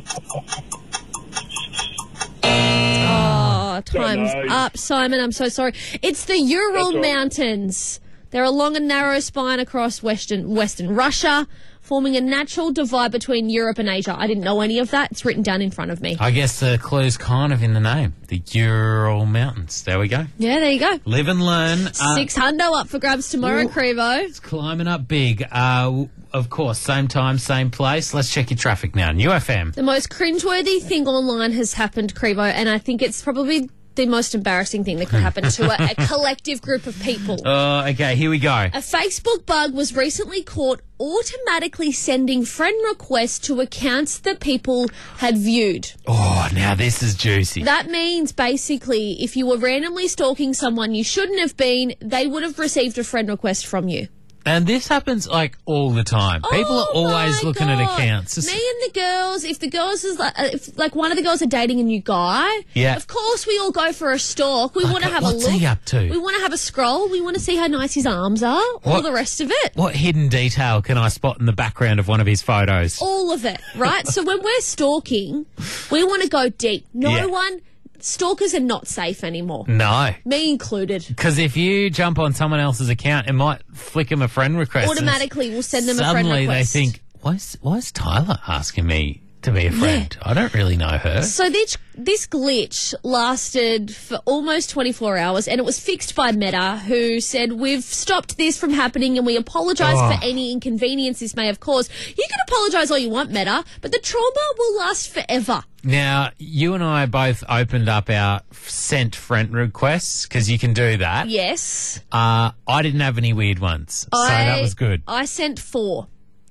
Oh, time's know. up, Simon. I'm so sorry. It's the Ural That's all right. Mountains. They're a long and narrow spine across western western Russia, forming a natural divide between Europe and Asia. I didn't know any of that. It's written down in front of me. I guess the clue's kind of in the name. The Ural Mountains. There we go. Yeah, there you go. Live and learn. Uh, Six hundo up for grabs tomorrow, Ooh. Crevo. It's climbing up big. Uh, w- of course, same time, same place. Let's check your traffic now. New F M. The most cringeworthy thing online has happened, Crevo, and I think it's probably the most embarrassing thing that could happen to a, a collective group of people. Oh, okay, here we go. A Facebook bug was recently caught automatically sending friend requests to accounts that people had viewed. Oh, now this is juicy. That means basically if you were randomly stalking someone you shouldn't have been, they would have received a friend request from you. And this happens like all the time. People are Oh, always my looking at God. accounts. It's- Me and the girls, if the girls is like, uh, if like one of the girls are dating a new guy, Yeah. of course we all go for a stalk. We Like, want to have what's a look. he up to? We want to have a scroll. We want to see how nice his arms are. All What- the rest of it. What hidden detail can I spot in the background of one of his photos? All of it, right? So when we're stalking, we want to go deep. No Yeah. one, stalkers are not safe anymore. No. Me included. Because if you jump on someone else's account, it might flick them a friend request. and Automatically, we'll send them a friend Suddenly they request. think, why is, why is Tyler asking me to be a friend? I don't really know her. So this this glitch lasted for almost twenty-four hours, and it was fixed by Meta, who said, we've stopped this from happening and we apologise Oh. for any inconvenience this may have caused. You can apologise all you want, Meta, but the trauma will last forever. Now, you and I both opened up our sent friend requests because you can do that. Yes. Uh, I didn't have any weird ones, so I, that was good. I sent four.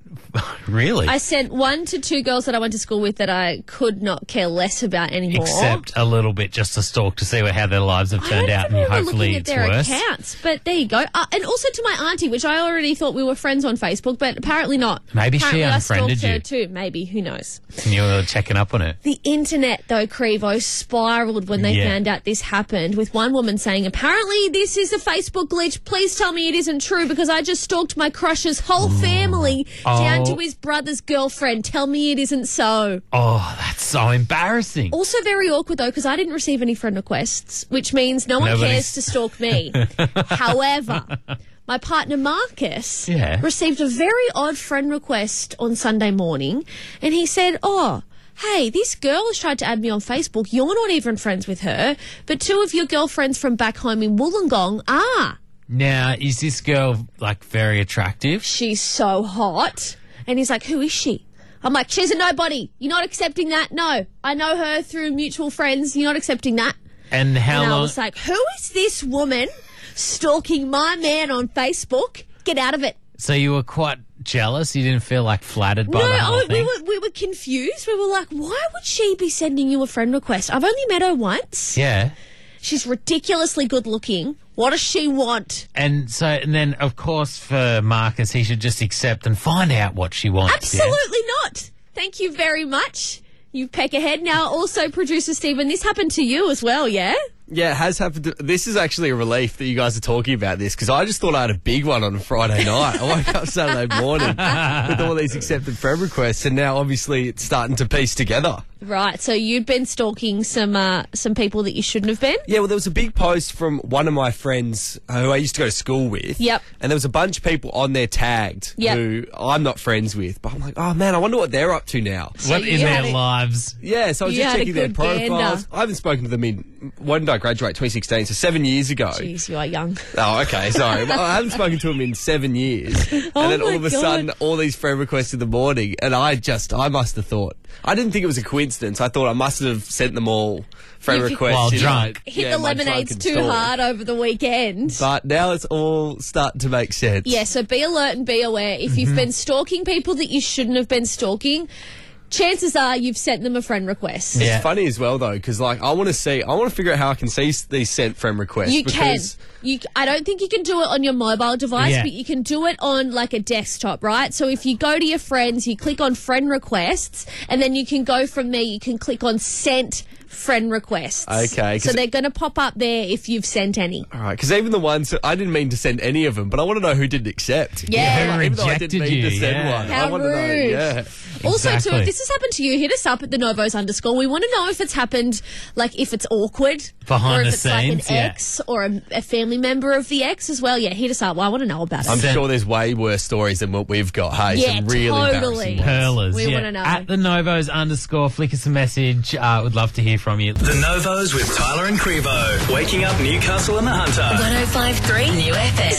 Really? I sent one to two girls that I went to school with that I could not care less about anymore. Except a little bit just to stalk to see how their lives have I turned don't out, even and remember hopefully looking at it's their worse. accounts, but there you go. Uh, and also to my auntie, which I already thought we were friends on Facebook, but apparently not. Maybe she apparently I unfriended stalked her you. too. Maybe, who knows? And you were checking up on her. The internet, though, Crevo, spiraled when they Yeah. found out this happened, with one woman saying, apparently this is a Facebook glitch. Please tell me it isn't true because I just stalked my crush's whole family down Oh. to his brother's girlfriend. Tell me it isn't so. Oh, that's so embarrassing. Also very awkward, though, because I didn't receive any friend requests, which means no one Nobody's- cares to stalk me. However, my partner Marcus Yeah. received a very odd friend request on Sunday morning, and he said, oh, hey, this girl has tried to add me on Facebook. You're not even friends with her, but two of your girlfriends from back home in Wollongong are. Now, is this girl, like, very attractive? She's so hot. And he's like, who is she? I'm like, she's a nobody. You're not accepting that? No. I know her through mutual friends. You're not accepting that? And how and I long? was like, who is this woman stalking my man on Facebook? Get out of it. So you were quite jealous? You didn't feel, like, flattered by no, the whole I- we, thing? were, we were confused. We were like, why would she be sending you a friend request? I've only met her once. Yeah. She's ridiculously good looking. What does she want? And so, and then, of course, for Marcus, he should just accept and find out what she wants. yeah? Absolutely not. Thank you very much. You peck ahead. Now, also, producer Stephen, this happened to you as well, yeah? Yeah, it has happened. To, this is actually a relief that you guys are talking about this because I just thought I had a big one on a Friday night. I woke up Saturday morning with all these accepted friend requests, and now obviously it's starting to piece together. Right, so you've been stalking some uh, some people that you shouldn't have been? Yeah, well, there was a big post from one of my friends uh, who I used to go to school with. Yep. And there was a bunch of people on there tagged Yep. who I'm not friends with, but I'm like, oh man, I wonder what they're up to now. What you in had their a- lives? Yeah, so I was You just had a checking their good profiles. gander. I haven't spoken to them in, when did I graduate? twenty sixteen, so seven years ago. Jeez, you are young. Oh, okay, sorry. Well, I haven't spoken to him in seven years. And Oh then all my of a God. sudden, all these friend requests in the morning, and I just, I must have thought, I didn't think it was a coincidence. I thought I must have sent them all friend You've- requests. While you know, drunk. Hit yeah, the my lemonades drunken too storm. hard over the weekend. But now it's all starting to make sense. Yeah, so be alert and be aware. If Mm-hmm. you've been stalking people that you shouldn't have been stalking, chances are you've sent them a friend request. Yeah. It's funny as well though, because like I want to see, I want to figure out how I can see s- these sent friend requests. You can. because You, I don't think you can do it on your mobile device, Yeah. but you can do it on like a desktop, right? So if you go to your friends, you click on friend requests, and then you can go from there, you can click on sent friend requests. Okay, So 'cause- they're going to pop up there if you've sent any. All right, because even the ones I didn't mean to send any of them, but I want to know who didn't accept. Yeah. Who even though I rejected didn't mean to you, send yeah. one, How I want to know. rude. Yeah. Also, too, Exactly. if this has happened to you, hit us up at the Novos underscore. We want to know if it's happened, like if it's awkward, Behind or if the it's like scenes, an yeah. ex or a, a family member of the ex as well. Yeah, hit us up. Well, I want to know about it. I'm Send- sure there's way worse stories than what we've got. Hey, Yeah, some really totally. embarrassing ones. Hurlers. We yeah. wanna know. At the Novos underscore, flick us a message. Uh, would love to hear from you. The Novos with Tyler and Crevo. Waking up Newcastle and the Hunter. one oh five point three New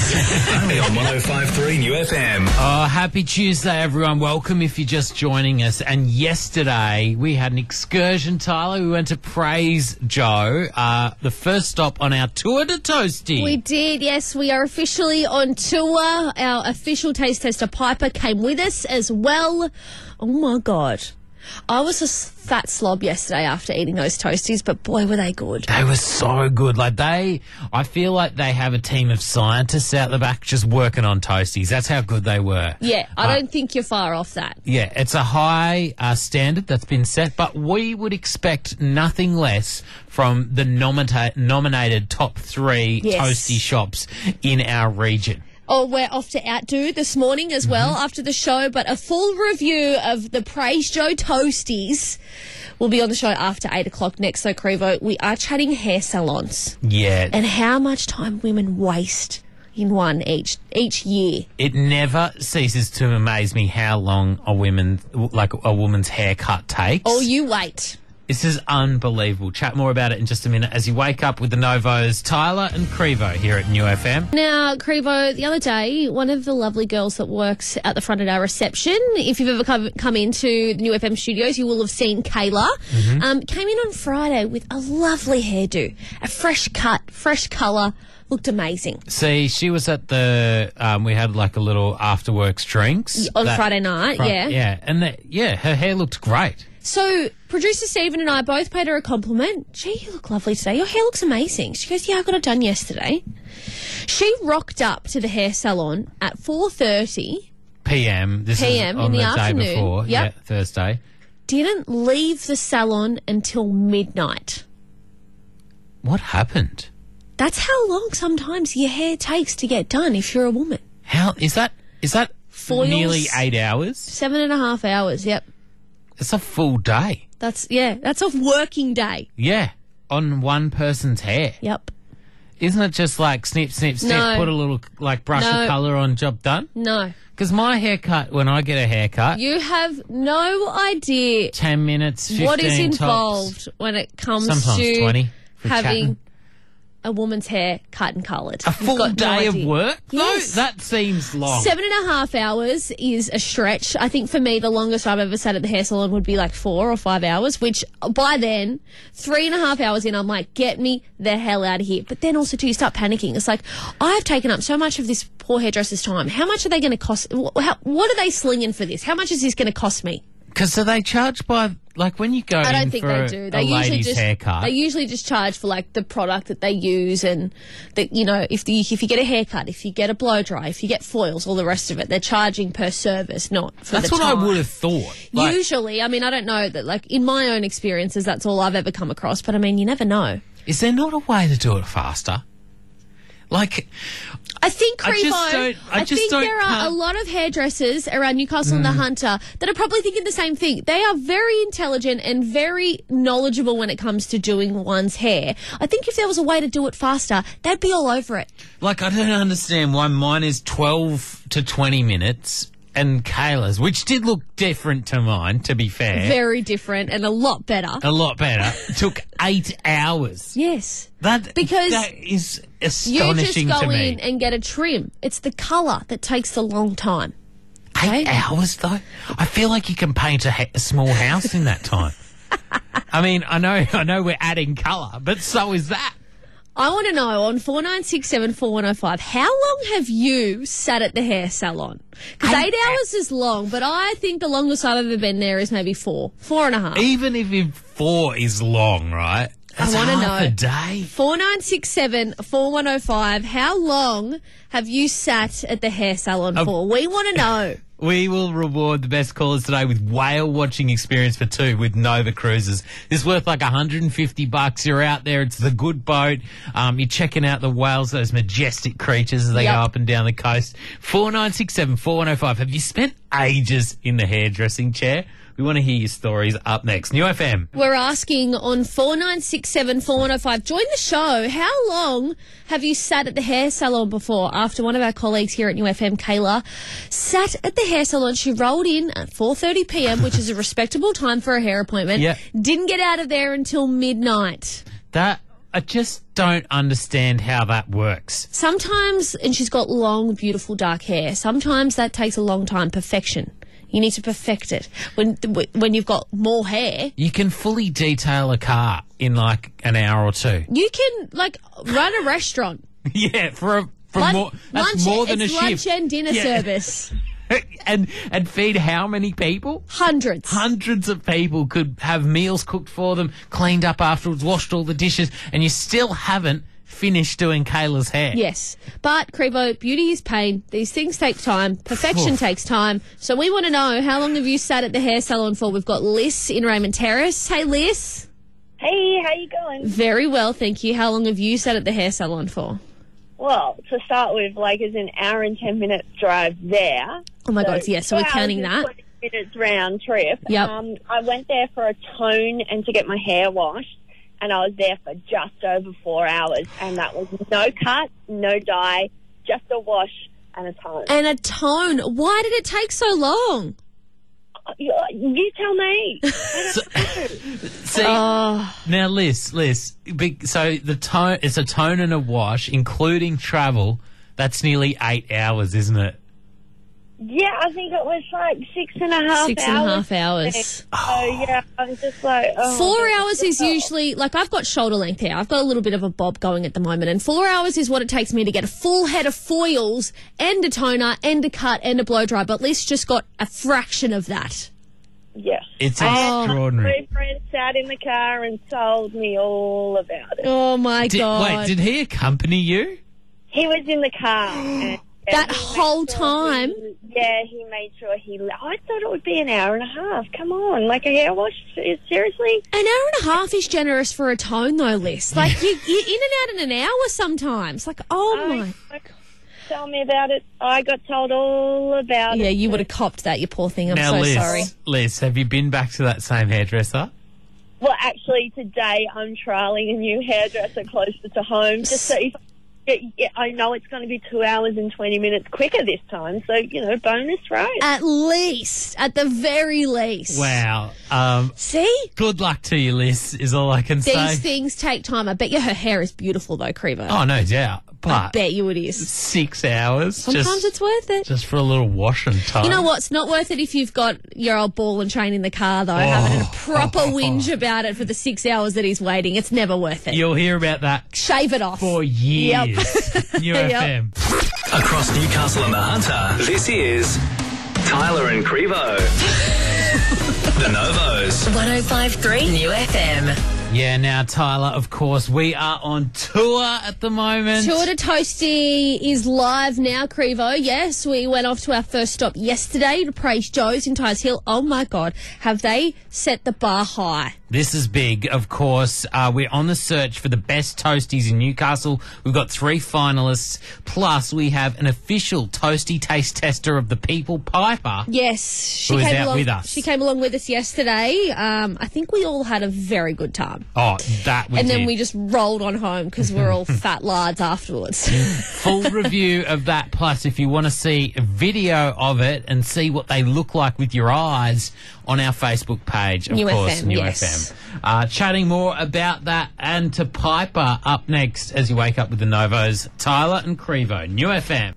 F M. Only on one oh five point three New F M. Oh, happy Tuesday, everyone. Welcome if you're just joining us. And yesterday we had an excursion, Tyler. We went to Praise Joe, uh, the first stop on our tour to Toasty. We did, yes. We are officially on tour. Our official taste tester, Piper, came with us as well. Oh, my God. I was a fat slob yesterday after eating those toasties, but boy, were they good. They were so good. Like they, I feel like they have a team of scientists out the back just working on toasties. That's how good they were. Yeah, I Uh, don't think you're far off that. Yeah, it's a high uh, standard that's been set, but we would expect nothing less from the nomita- nominated top three Yes. toasty shops in our region. Oh, we're off to Outdo this morning as well Mm-hmm. after the show, but a full review of the Praise Joe Toasties will be on the show after eight o'clock next. So, Crevo, we are chatting hair salons Yeah. and how much time women waste in one each each year. It never ceases to amaze me how long a woman, like a woman's haircut takes. Oh, you wait. This is unbelievable. Chat more about it in just a minute as you wake up with the Novos, Tyler and Crevo here at New F M. Now, Crevo, the other day, one of the lovely girls that works at the front of our reception, if you've ever come, come into the New F M studios, you will have seen Kayla, Mm-hmm. um, came in on Friday with a lovely hairdo, a fresh cut, fresh colour, looked amazing. See, she was at the, um, we had like a little after-works drinks. On That- Friday night, Fri- yeah. Yeah, and the, yeah, her hair looked great. So, producer Stephen and I both paid her a compliment. Gee, you look lovely today. Your hair looks amazing. She goes, yeah, I got it done yesterday. She rocked up to the hair salon at four thirty. P M. This P M is on in the the, afternoon. day before. Yep. Yeah, Thursday. Didn't leave the salon until midnight. What happened? That's how long sometimes your hair takes to get done if you're a woman. How is that? Is that Foils. nearly eight hours? Seven and a half hours, yep. It's a full day. That's, yeah, that's a working day. Yeah, on one person's hair. Yep. Isn't it just like snip, snip, snip, No. put a little like brush No. of colour on, job done? No. Because my haircut, when I get a haircut, You have no idea ten minutes, fifteen what is tops. involved when it comes Sometimes to twenty for having chatting. a woman's hair cut and coloured. A You've full got no day of idea. work? Yes. No, that seems long. Seven and a half hours is a stretch. I think for me, the longest I've ever sat at the hair salon would be like four or five hours, which by then, three and a half hours in, I'm like, get me the hell out of here. But then also, too, you start panicking. It's like, I've taken up so much of this poor hairdresser's time. How much are they going to cost? wh- How, what are they slinging for this? How much is this going to cost me? Because so they charge by, like when you go I in don't think for they a, do. a They usually lady's just haircut. they usually just charge for like the product that they use and that you know if the, if you get a haircut, if you get a blow dry, if you get foils, all the rest of it, they're charging per service, not for That's the what time. I would have thought. Like, Usually, I mean, I don't know that like in my own experiences, that's all I've ever come across. But I mean, you never know. is there not a way to do it faster? Like, I think, I Crevo, just don't- I just think don't there are can't- a lot of hairdressers around Newcastle Mm. and the Hunter that are probably thinking the same thing. They are very intelligent and very knowledgeable when it comes to doing one's hair. I think if there was a way to do it faster, they'd be all over it. like I don't understand why mine is twelve to twenty minutes and Kayla's, which did look different to mine, to be fair. Very different and a lot better. a lot better. took eight hours. Yes. That Because that is You just astonishing go to me. in and get a trim. It's the colour that takes the long time. Eight hours though. I feel like you can paint a, ha- a small house in that time. I mean, I know, I know, we're adding colour, but so is that. I want to know on four nine six seven four one oh five, how long have you sat at the hair salon? Because eight hours is long, but I think the longest I've ever been there is maybe four, four and a half. Even if in four is long, right? That's I want to half know. a day. four nine six seven four one oh five, how long have you sat at the hair salon Um, for? We want to know. We will reward the best callers today with whale watching experience for two with Nova Cruises. This is worth like one hundred fifty bucks. You're out there. It's the good boat. Um, you're checking out the whales, those majestic creatures as they Yep. go up and down the coast. four nine six seven four one oh five. Have you spent ages in the hairdressing chair? We want to hear your stories up next. New F M. We're asking on four nine six seven four one oh five, join the show. How long have you sat at the hair salon before? After one of our colleagues here at New F M, Kayla, sat at the hair salon. She rolled in at four thirty p m, which is a respectable time for a hair appointment. Yeah. Didn't get out of there until midnight. That, I just don't understand how that works. Sometimes, and she's got long, beautiful dark hair, sometimes that takes a long time. Perfection. You need to perfect it. When when you've got more hair, You can fully detail a car in like an hour or two. you can like run a restaurant. Yeah, for a for Lun- more that's lunch, more than a it's shift. lunch and dinner Yeah. service. and and feed how many people? Hundreds. Hundreds of people could have meals cooked for them, cleaned up afterwards, washed all the dishes, and you still haven't finished doing Kayla's hair. Yes. But, Crevo, beauty is pain. These things take time. Perfection Oof. takes time. So we want to know, how long have you sat at the hair salon for? We've got Liz in Raymond Terrace. Hey, Liz. Hey, how you going? Very well, thank you. How long have you sat at the hair salon for? Well, to start with, like, it's an hour and ten minute drive there. Oh, my So God, yeah, so two we're counting hours and that. twenty minutes round trip. Yep. Um, I went there for a tone and to get my hair washed, and I was there for just over four hours, and that was no cut, no dye, just a wash and a tone. And a tone. Why did it take so long? You, you tell me. See, Oh. now, Liz, Liz, big, so the tone, it's a tone and a wash, including travel. That's nearly eight hours, isn't it? Yeah, I think it was like six and a half Six hours. and a half hours. So, yeah, I was just like... Oh, Four my hours is God. usually, like, I've got shoulder length hair. I've got a little bit of a bob going at the moment, and four hours is what it takes me to get a full head of foils and a toner and a cut and a blow dry, but Liz just got a fraction of that. Yes. It's Oh. extraordinary. My friend sat in the car and told me all about it. Oh, my Did, God. wait, did he accompany you? He was in the car. And, That he whole made sure time? he- yeah, he made sure he... I thought it would be an hour and a half. Come on. Like a hair wash? Seriously? An hour and a half is generous for a tone, though, Liz. Like, you, you're in and out in an hour sometimes. Like, oh, my... I, tell me about it. I got told all about Yeah, it. you would have copped that, you poor thing. I'm now, so Liz, sorry. Liz, have you been back to that same hairdresser? Well, actually, today I'm trialling a new hairdresser closer to home. Just so if, yeah, yeah, I know it's going to be two hours and twenty minutes quicker this time. So, you know, bonus, right? At least, at the very least. Wow. Um, See? good luck to you, Liz, is all I can These say. things take time. I bet you her hair is beautiful, though, Crevo. Oh, no doubt. I But bet you it is. six hours Sometimes just, it's worth it. just for a little wash and tone. You know what? It's not worth it if you've got your old ball and chain in the car, though, having a proper whinge about it for the six hours that he's waiting. It's never worth it. You'll hear about that Shave it off. for years. Yep. New Yep. F M. Across Newcastle and the Hunter, this is Tyler and Crevo. The Novos. one oh five point three New F M. Yeah, now, Tyler, of course, we are on tour at the moment. Tour de Toasty is live now, Crevo. Yes, we went off to our first stop yesterday to Praise Joe's in Tyers Hill. Oh, my God. Have they set the bar high? This is big, of course. Uh, we're on the search for the best toasties in Newcastle. We've got three finalists. Plus, we have an official toasty taste tester of the people, Piper. Yes, she Who is came out along. with us. She came along with us yesterday. Um, I think we all had a very good time. Oh, that we and did. then we just rolled on home because we're all fat lards afterwards. Full review of that. Plus, if you want to see a video of it and see what they look like with your eyes, on our Facebook page, of New course, F M, New yes. F M. Uh, chatting more about that and to Piper up next as you wake up with the Novos, Tyler and Crevo, New F M.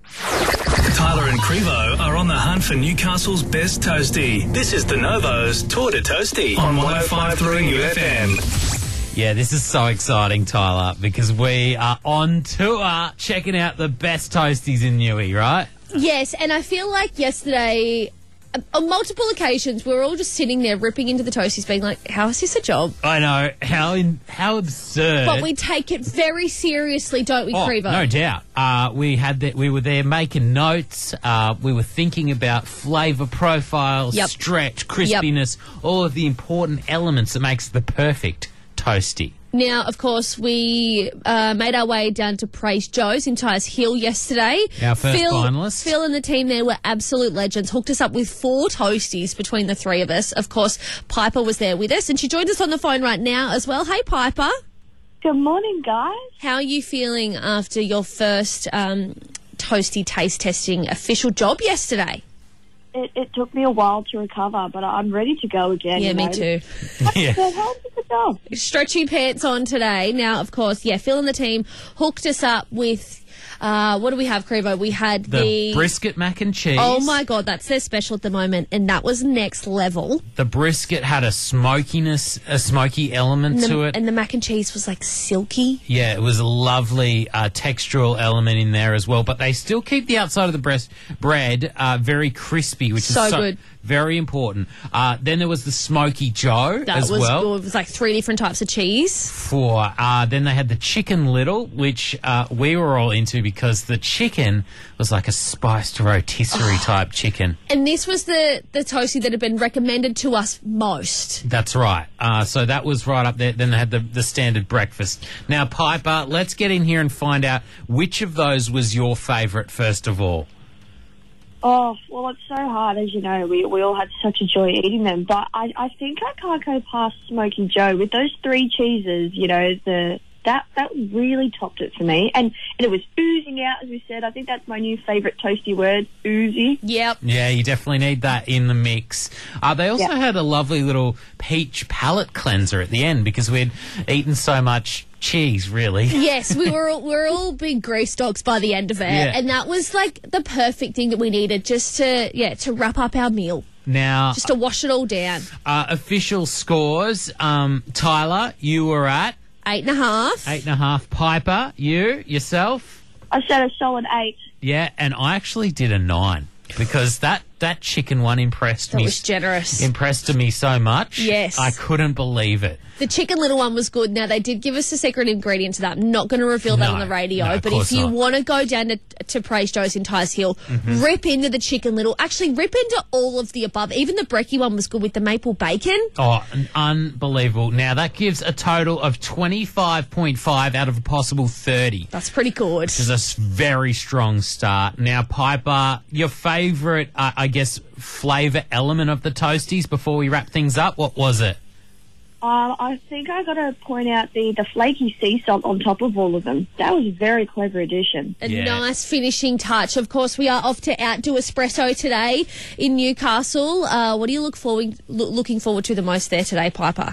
Tyler and Crevo are on the hunt for Newcastle's best toasty. This is the Novos Tour de Toasty on one oh five point three New F M. Yeah, this is so exciting, Tyler, because we are on tour checking out the best toasties in Newey, right? Yes, and I feel like yesterday, uh, on multiple occasions, we were all just sitting there ripping into the toasties, being like, how is this a job? I know. How in, how absurd. But we take it very seriously, don't we, Oh, Crevo? no doubt. Uh, we had that. We were there making notes. Uh, we were thinking about flavour profiles, Yep. stretch, crispiness, all of the important elements that makes the perfect toasty. Now, of course, we uh, made our way down to Praise Joe's in Tyers Hill yesterday. Our first Phil, finalists. Phil and the team there were absolute legends. Hooked us up with four toasties between the three of us. Of course, Piper was there with us, and she joined us on the phone right now as well. Hey, Piper. Good morning, guys. How are you feeling after your first um, toasty taste testing official job yesterday? It, it took me a while to recover, but I'm ready to go again. Yeah, you me know. too. Yeah. So how did the job? Stretchy pants on today. Now, of course, yeah, Phil and the team hooked us up with Uh, what do we have, Crevo? We had The, the... brisket mac and cheese. Oh, my God, that's their special at the moment, and that was next level. The brisket had a smokiness, a smoky element And the, to it. and the mac and cheese was, like, silky. Yeah, it was a lovely uh, textural element in there as well. But they still keep the outside of the breast bread uh, very crispy, which So is so good. very important. Uh, then there was the smoky Joe That as was well. good. It was, like, three different types of cheese. For uh, then they had the chicken little, which uh, we were all into because the chicken was like a spiced rotisserie type chicken. And this was the, the toasty that had been recommended to us most. That's right. Uh, so that was right up there. Then they had the, the standard breakfast. Now, Piper, let's get in here and find out which of those was your favourite first of all. Oh, well, it's so hard, as you know. We we all had such a joy eating them. But I, I think I can't go past Smoky Joe. With those three cheeses, you know, the that that really topped it for me. And, and it was oozing out, as we said. I think that's my new favourite toasty word, oozy. Yep. Yeah, you definitely need that in the mix. Uh, they also Yeah. had a lovely little peach palate cleanser at the end because we'd eaten so much cheese, really. Yes, we were all, we were all big grease dogs by the end of it, Yeah. and that was like the perfect thing that we needed just to yeah to wrap up our meal, Now, just to wash it all down. uh, official scores. Um, Tyler, you were at Eight and a half. eight and a half. Piper, you, yourself? I said a solid eight. Yeah, and I actually did a nine because that, that chicken one impressed That me. was generous. Impressed me so much. Yes. I couldn't believe it. The chicken little one was good. Now, they did give us a secret ingredient to that. I'm not going to reveal that No, on the radio, no, of but course if you not. want to go down to, to Praise Joe's in Ty's Hill, Mhm. rip into the chicken little. Actually, rip into all of the above. Even the brekkie one was good with the maple bacon. Oh, un- unbelievable. Now, that gives a total of twenty-five point five out of a possible thirty. That's pretty good. Which is a s- very strong start. Now, Piper, your favourite, uh, I guess, flavour element of the toasties before we wrap things up, what was it? Um, I think I got to point out the, the flaky sea salt on top of all of them. That was a very clever addition. A nice finishing touch. Of course, we are off to Outdo Espresso today in Newcastle. Uh, what are you look forward, loo- looking forward to the most there today, Piper?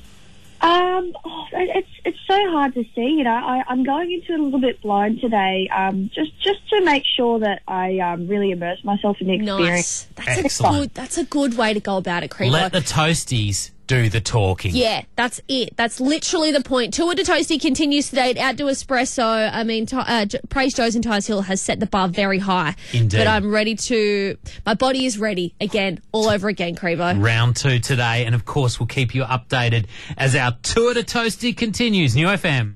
Um, oh, it- it's it's so hard to see. You know, I, I'm going into it a little bit blind today, um, just just to make sure that I um, really immerse myself in the experience. Nice. That's Excellent. a good. That's a good way to go about it, Creeper. Let the toasties do the talking. Yeah, that's it. That's literally the point. Tour de Toasty continues today at Outdo Espresso. I mean, to, uh, J- Praise Joe's in Ty's Hill has set the bar very high. Indeed. But I'm ready to... My body is ready again, all over again, Crevo. Round two today, and of course we'll keep you updated as our Tour de Toasty continues. New F M.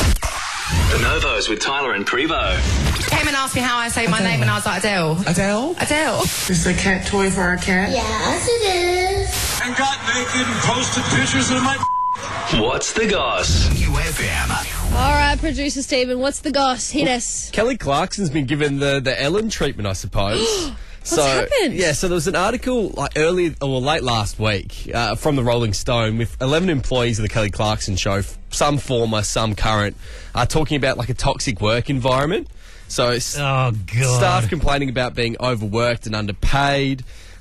The Novos with Tyler and Crevo. Came and asked me how I say my name, and I was like, Adele. Adele? Adele. Is the cat toy for our cat? Yes, it is. And got naked and posted pictures of my... What's the goss? New F M. All right, producer Stephen, what's the goss? Hit us. Kelly Clarkson's been given the, the Ellen treatment, I suppose. What's happened? Yeah, so there was an article like early or late last week uh, from the Rolling Stone with eleven employees of the Kelly Clarkson show, f- some former, some current, uh, talking about like a toxic work environment. So s- Oh, God. staff complaining about being overworked and underpaid.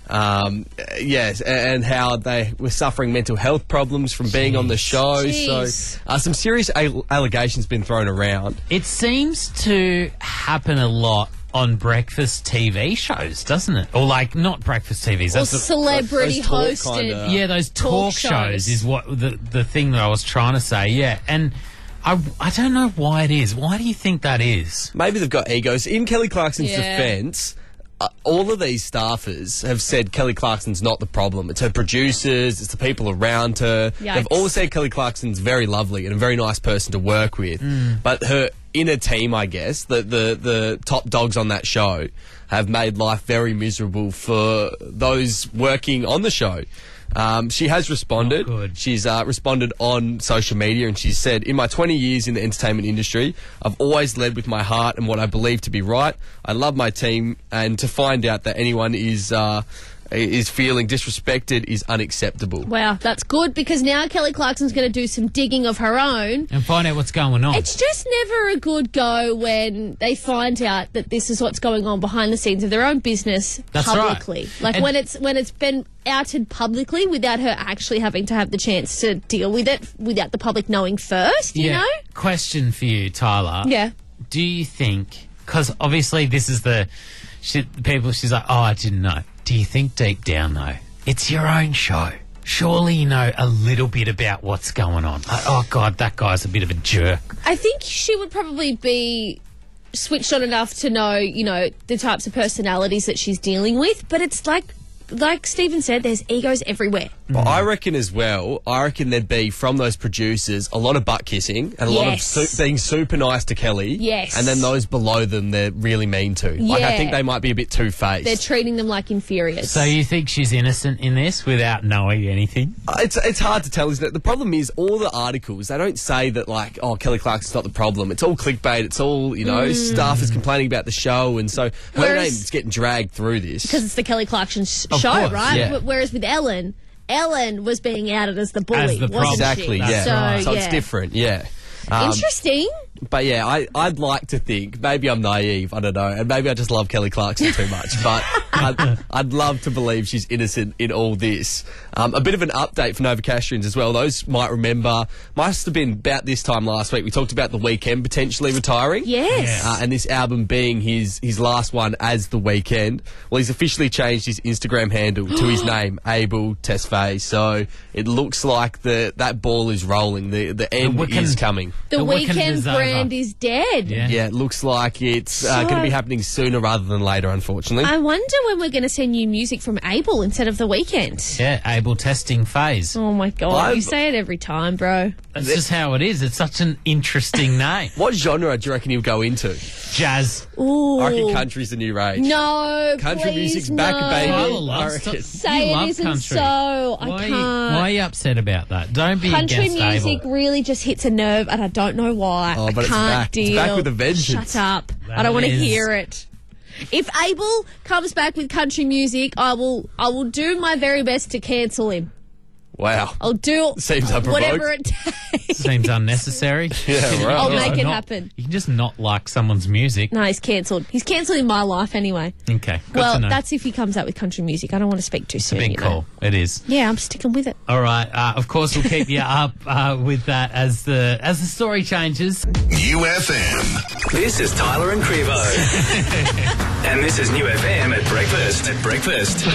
Um, uh, yes, a- and how they were suffering mental health problems from being on the show. Jeez. So uh, some serious al- allegations been thrown around. It seems to happen a lot on breakfast T V shows, doesn't it? Or like not breakfast T Vs. Or that's the- celebrity those talk hosted. kinda- yeah, those talk, talk shows. shows. is what the the thing that I was trying to say. Yeah, and I I don't know why it is. Why do you think that is? Maybe they've got egos. In Kelly Clarkson's Yeah. defence, uh, all of these staffers have said Kelly Clarkson's not the problem. It's her producers, it's the people around her. Yikes. They've all said Kelly Clarkson's very lovely and a very nice person to work with. But her inner team, I guess, the, the, the top dogs on that show, have made life very miserable for those working on the show. Um, she has responded. She's uh, responded on social media, and she said, "In my twenty years in the entertainment industry, I've always led with my heart and what I believe to be right. I love my team, and to find out that anyone is uh, is feeling disrespected is unacceptable." Wow, that's good because now Kelly Clarkson's going to do some digging of her own. And find out what's going on. It's just never a good go when they find out that this is what's going on behind the scenes of their own business That's right. publicly. Like And- when it's when it's been outed publicly without her actually having to have the chance to deal with it without the public knowing first, you yeah. know? Question for you, Tyler. Yeah. Do you think because obviously this is the she, people. She's like, oh, I didn't know. Do you think deep down though, it's your own show? Surely you know a little bit about what's going on. Like, oh God, that guy's a bit of a jerk. I think she would probably be switched on enough to know, you know, the types of personalities that she's dealing with. But it's like, like Stephen said, there's egos everywhere. Well, I reckon as well, I reckon there'd be, from those producers, a lot of butt kissing and a lot of Yes. su- being super nice to Kelly. Yes. And then those below them, they're really mean to. Like, I Yeah. think they might be a bit two-faced. They're treating them like inferiors. So you think she's innocent in this without knowing anything? Uh, It's it's hard to tell, isn't it? The problem is all the articles, they don't say that, like, oh, Kelly Clarkson's not the problem. It's all clickbait. It's all, you know, Mm. staff is complaining about the show. And so her Whereas- name's getting dragged through this. Because it's the Kelly Clarkson sh- Of show, course, right? yeah. Wh- Whereas with Ellen, Ellen was being outed as the bully, As the wasn't exactly, she? yeah. So, So yeah. it's different, yeah. Um, Interesting. But yeah, I, I'd like to think, maybe I'm naive, I don't know, and maybe I just love Kelly Clarkson too much, but I'd, I'd love to believe she's innocent in all this. Um, a bit of an update for Nova Castrians as well. Those might remember, must have been about this time last week, we talked about The Weeknd potentially retiring. Yes. Uh, and this album being his, his last one as The Weeknd. Well, he's officially changed his Instagram handle to his name, Abel Tesfaye. So it looks like the that ball is rolling. The the end Weeknd- is coming. The, The weekend, weekend is over. brand is dead. Yeah, it looks like it's uh, So- going to be happening sooner rather than later, unfortunately. I wonder when we're going to see new music from Abel instead of The Weeknd. Yeah, able testing phase. Oh my god, I've- you say it every time, bro. That's just how it is. It's such an interesting name. What genre do you reckon he'll go into? Jazz. Ooh. I reckon country's the new rage. No, Country please, music's back, no. baby. Tyler I loves reckon. to- Say You it love isn't country. so. I Why, can't. Are you, why are you upset about that? Don't be Country against music Abel. really just hits a nerve, and I don't know why. Oh, I but it's can't back. It's deal. back with a vengeance. Shut up! That I don't want to is- hear it. If Abel comes back with country music, I will. I will do my very best to cancel him. Wow. I'll do Seems unprovoked. whatever it takes. Seems unnecessary. Yeah, right. I'll You make can it not- happen. You can just not like someone's music. No, he's cancelled. He's cancelled in my life anyway. Okay, good well, to know. that's if he comes out with country music. I don't want to speak too It's a soon. big you know. call. It is. Yeah, I'm sticking with it. All right. Uh, of course, we'll keep you up uh, with that as the as the story changes. U F M. This is Tyler and Crevo. And this is New F M at breakfast. At breakfast.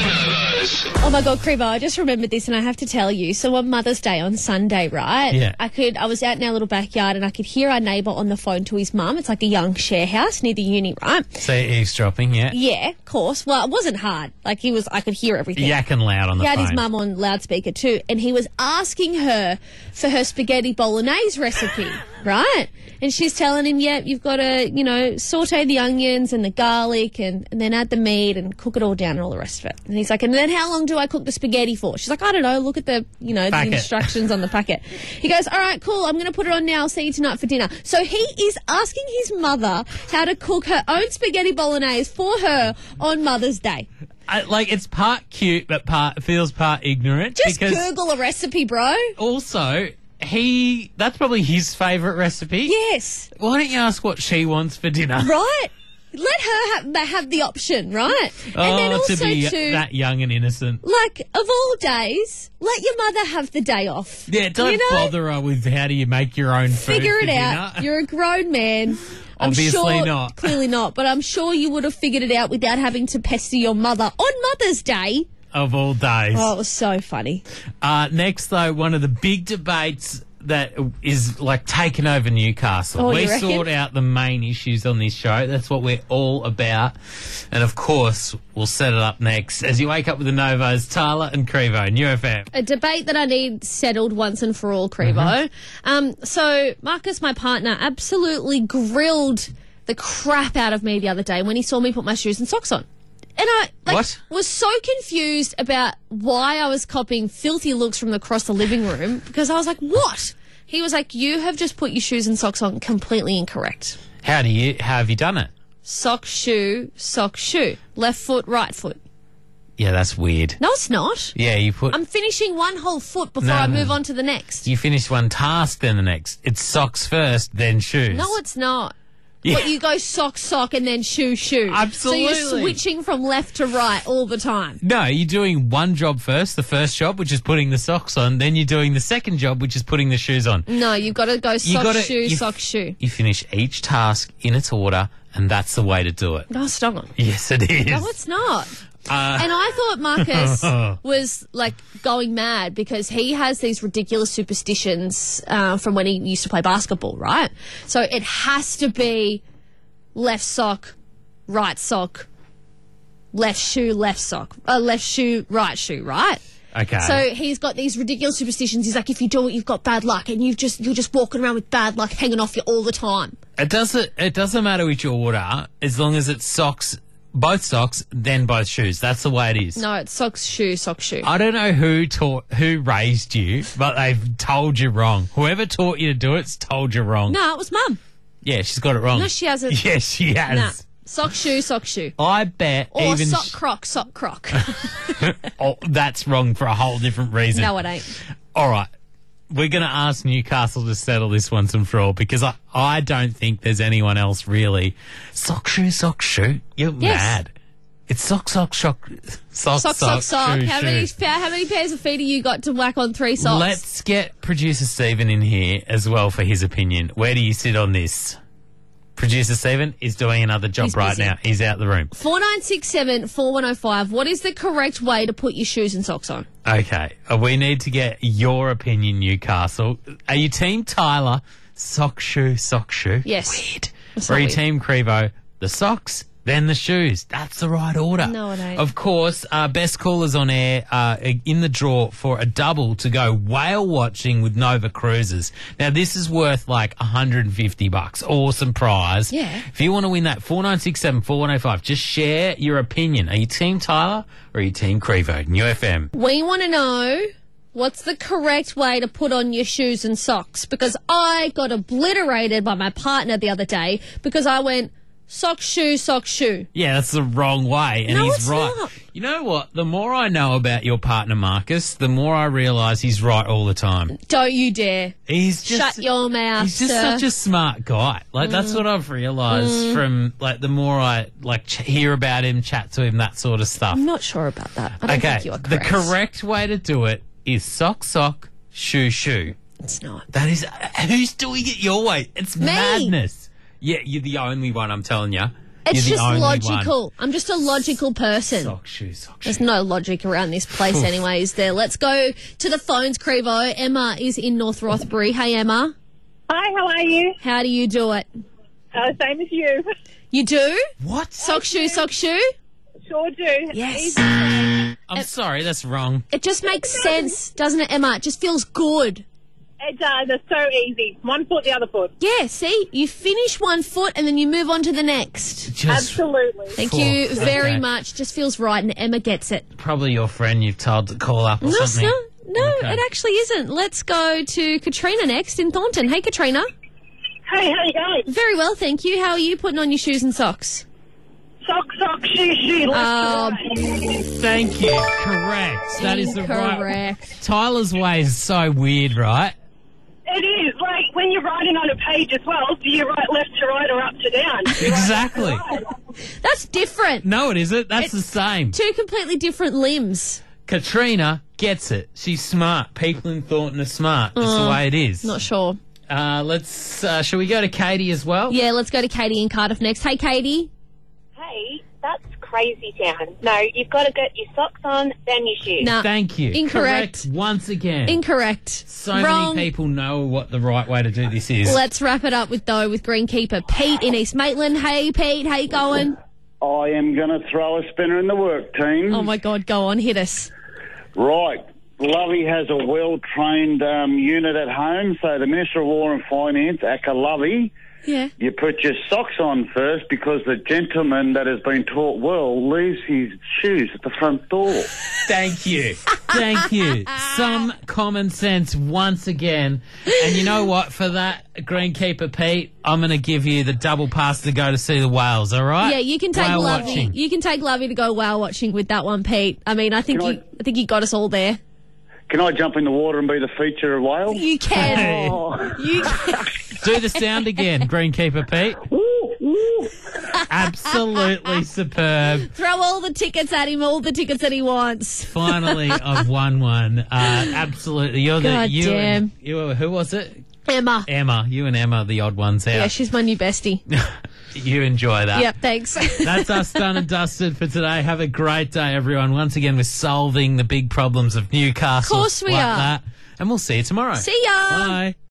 Oh my God, Crevo, I just remembered this and I have to tell you. So on Mother's Day on Sunday, right? Yeah. I could, I was out in our little backyard and I could hear our neighbour on the phone to his mum. It's like a young share house near the uni, right? So eavesdropping, yeah. Yeah, of course. Well, it wasn't hard. Like he was, I could hear everything. Yakking loud on the He had phone. his mum on loudspeaker too, and he was asking her for her spaghetti bolognese recipe, right? And she's telling him, yeah, you've got to, you know, saute the onions and the garlic and, and then add the meat and cook it all down and all the rest of it. And he's like, and then how long do I cook the spaghetti for? She's like, I don't know, look at the, you know, Packet. the instructions on the packet. He goes, all right, cool, I'm going to put it on now, I'll see you tonight for dinner. So he is asking his mother how to cook her own spaghetti bolognese for her on Mother's Day. I, like, it's part cute, but part feels part ignorant. Just because Google a recipe, bro. also, he that's probably his favourite recipe. Yes. Why don't you ask what she wants for dinner? Right? Let her have, they have the option, right? Oh, and then also to be too, that young and innocent. like, of all days, let your mother have the day off. Yeah, don't you know? bother her with how do you make your own food Figure for it out. dinner. You're a grown man. I'm Obviously sure, not. Clearly not. But I'm sure you would have figured it out without having to pester your mother on Mother's Day. Of all days. Oh, it was so funny. Uh, next, though, one of the big debates that is like taking over Newcastle. Oh, we you reckon? sort out the main issues on this show. That's what we're all about. And of course, we'll set it up next as you wake up with the Novos, Tyler and Crevo, New F M. A debate that I need settled once and for all, Crevo. Mm-hmm. Um, so Marcus, my partner, absolutely grilled the crap out of me the other day when he saw me put my shoes and socks on. And I like, What? was so confused about why I was copying filthy looks from across the living room because I was like, what? He was like, you have just put your shoes and socks on completely incorrect. How do you, how have you done it? Sock, shoe, sock, shoe. Left foot, right foot. Yeah, that's weird. No, it's not. Yeah, you put, I'm finishing one whole foot before No, I no. move on to the next. you finish one task, then the next. It's socks first, then shoes. No, it's not. Yeah. But you go sock, sock, and then shoe, shoe. Absolutely. So you're switching from left to right all the time. No, you're doing one job first, the first job, which is putting the socks on. Then you're doing the second job, which is putting the shoes on. No, you've got to go sock, gotta- shoe, you- sock, shoe. You finish each task in its order, and that's the way to do it. No, it's not. Yes, it is. No, it's not. Uh, And I thought Marcus was like going mad because he has these ridiculous superstitions uh, from when he used to play basketball, right? So it has to be left sock, right sock, left shoe, left sock, uh, left shoe, right shoe, right? Okay. So he's got these ridiculous superstitions. He's like, if you do it, you've got bad luck, and you've just you're just walking around with bad luck hanging off you all the time. It doesn't. It doesn't matter which order, as long as it's socks, both socks, then both shoes. That's the way it is. No, it's socks, shoe, sock, shoe. I don't know who taught, who raised you, but they've told you wrong. Whoever taught you to do it's told you wrong. No, it was Mum. Yeah, she's got it wrong. No, she hasn't. Yes, she has. Nah. Sock, shoe, sock, shoe. I bet Or even sock, sh- croc, sock, croc. oh, that's wrong for a whole different reason. No, it ain't. All right. We're going to ask Newcastle to settle this once and for all because I, I don't think there's anyone else really. Sock, shoe, sock, shoe. You're Yes. mad. It's sock, sock, shock, sock, Sock, sock, sock. shoe, How shoe. many pa- how many pairs of feet have you got to whack on three socks? Let's get producer Stephen in here as well for his opinion. Where do you sit on this? Producer Stephen is doing another job He's right busy. now. He's out the room. Four nine six seven four one zero five. What is the correct way to put your shoes and socks on? Okay, uh, we need to get your opinion, Newcastle. Are you Team Tyler, sock, shoe, sock, shoe? Yes. Weird. That's Or are not you weird. Team Crevo, the socks, then the shoes? That's the right order. No, it ain't. Of course, uh, best callers on air uh, in the draw for a double to go whale watching with Nova Cruises. Now, this is worth like one hundred fifty bucks. Awesome prize. Yeah. If you want to win that, four nine six seven four one zero five, just share your opinion. Are you Team Tyler or are you Team Crevo? New F M. We want to know what's the correct way to put on your shoes and socks because I got obliterated by my partner the other day because I went sock, shoe, sock, shoe. Yeah, that's the wrong way, and No, he's it's right. not. You know what? The more I know about your partner, Marcus, the more I realise he's right all the time. Don't you dare. He's just Shut your mouth, he's just sir. such a smart guy. Like that's Mm. what I've realised Mm. from like the more I like ch- hear about him, chat to him, that sort of stuff. I'm not sure about that. I don't okay, think you are the correct. correct way to do it is sock, sock, shoe, shoe. It's not. That is who's doing it your way. It's Me. madness. Yeah, you're the only one. I'm telling you. It's You're the just only logical. one. I'm just a logical person. Sock, shoe, sock, There's no logic around this place Oof. anyway, is there? Let's go to the phones, Crevo. Emma is in North Rothbury. Hey, Emma. Hi, how are you? How do you do it? Uh, same as you. You do? What? Sock, shoe, sock, shoe? Sure do. Yes. I'm sorry, that's wrong. It just makes sense, doesn't it, Emma? It just feels good. It does. It's so easy. One foot, the other foot. Yeah, see? You finish one foot and then you move on to the next. Just Absolutely. Thank Cool. you very Okay. much. Just feels right, and Emma gets it. probably your friend you've told to call up or No, it's something. not. No, Okay. it actually isn't. Let's go to Katrina next in Thornton. Hey, Katrina. Hey, how you going? Very well, thank you. How are you putting on your shoes and socks? Sock, sock, shoe, shoe. Left Um, to right. Thank you. Correct. That is the right. Incorrect. Tyler's way is so weird, right? It is. Like, when you're writing on a page as well, do you write left to right or up to down? Do you write Exactly. left to right? That's different. No, it isn't. That's It's the same. Two completely different limbs. Katrina gets it. She's smart. People in Thornton are smart. That's the Uh, way it is. Not sure. Uh, let's. Uh, shall we go to Katie as well? Yeah, let's go to Katie in Cardiff next. Hey, Katie. Hey, that's crazy town. No, you've got to get your socks on, then your shoes. Nah. Thank you. Incorrect. Correct once again. Incorrect. So Wrong. many people know what the right way to do this is. Let's wrap it up with, though, with Greenkeeper Pete in East Maitland. Hey, Pete, how you going? I am going to throw a spinner in the work team. Oh, my God, go on, hit us. Right. Lovey has a well-trained um, unit at home, so the Minister of Law and Finance, Aka Lovey, Yeah. you put your socks on first because the gentleman that has been taught well leaves his shoes at the front door. Thank you. Thank you. Some common sense once again. And you know what? For that, Greenkeeper Pete, I'm going to give you the double pass to go to see the whales, all right? Yeah, you can take Whale Lovey. watching. You can take Lovey to go whale watching with that one, Pete. I mean, I think Can you, I think you got us all there. Can I jump in the water and be the feature whale? You can. Oh. You can. Do the sound again, Greenkeeper Pete. Woo! Absolutely superb. Throw all the tickets at him, all the tickets that he wants. Finally, I've won one. Uh, absolutely. You're the God you. damn. And, you were, who was it? Emma. Emma. You and Emma are the odd ones out. Yeah, she's my new bestie. You enjoy that. Yep, thanks. That's us done and dusted for today. Have a great day, everyone. Once again, we're solving the big problems of Newcastle. Of course we like are. That. And we'll see you tomorrow. See ya. Bye.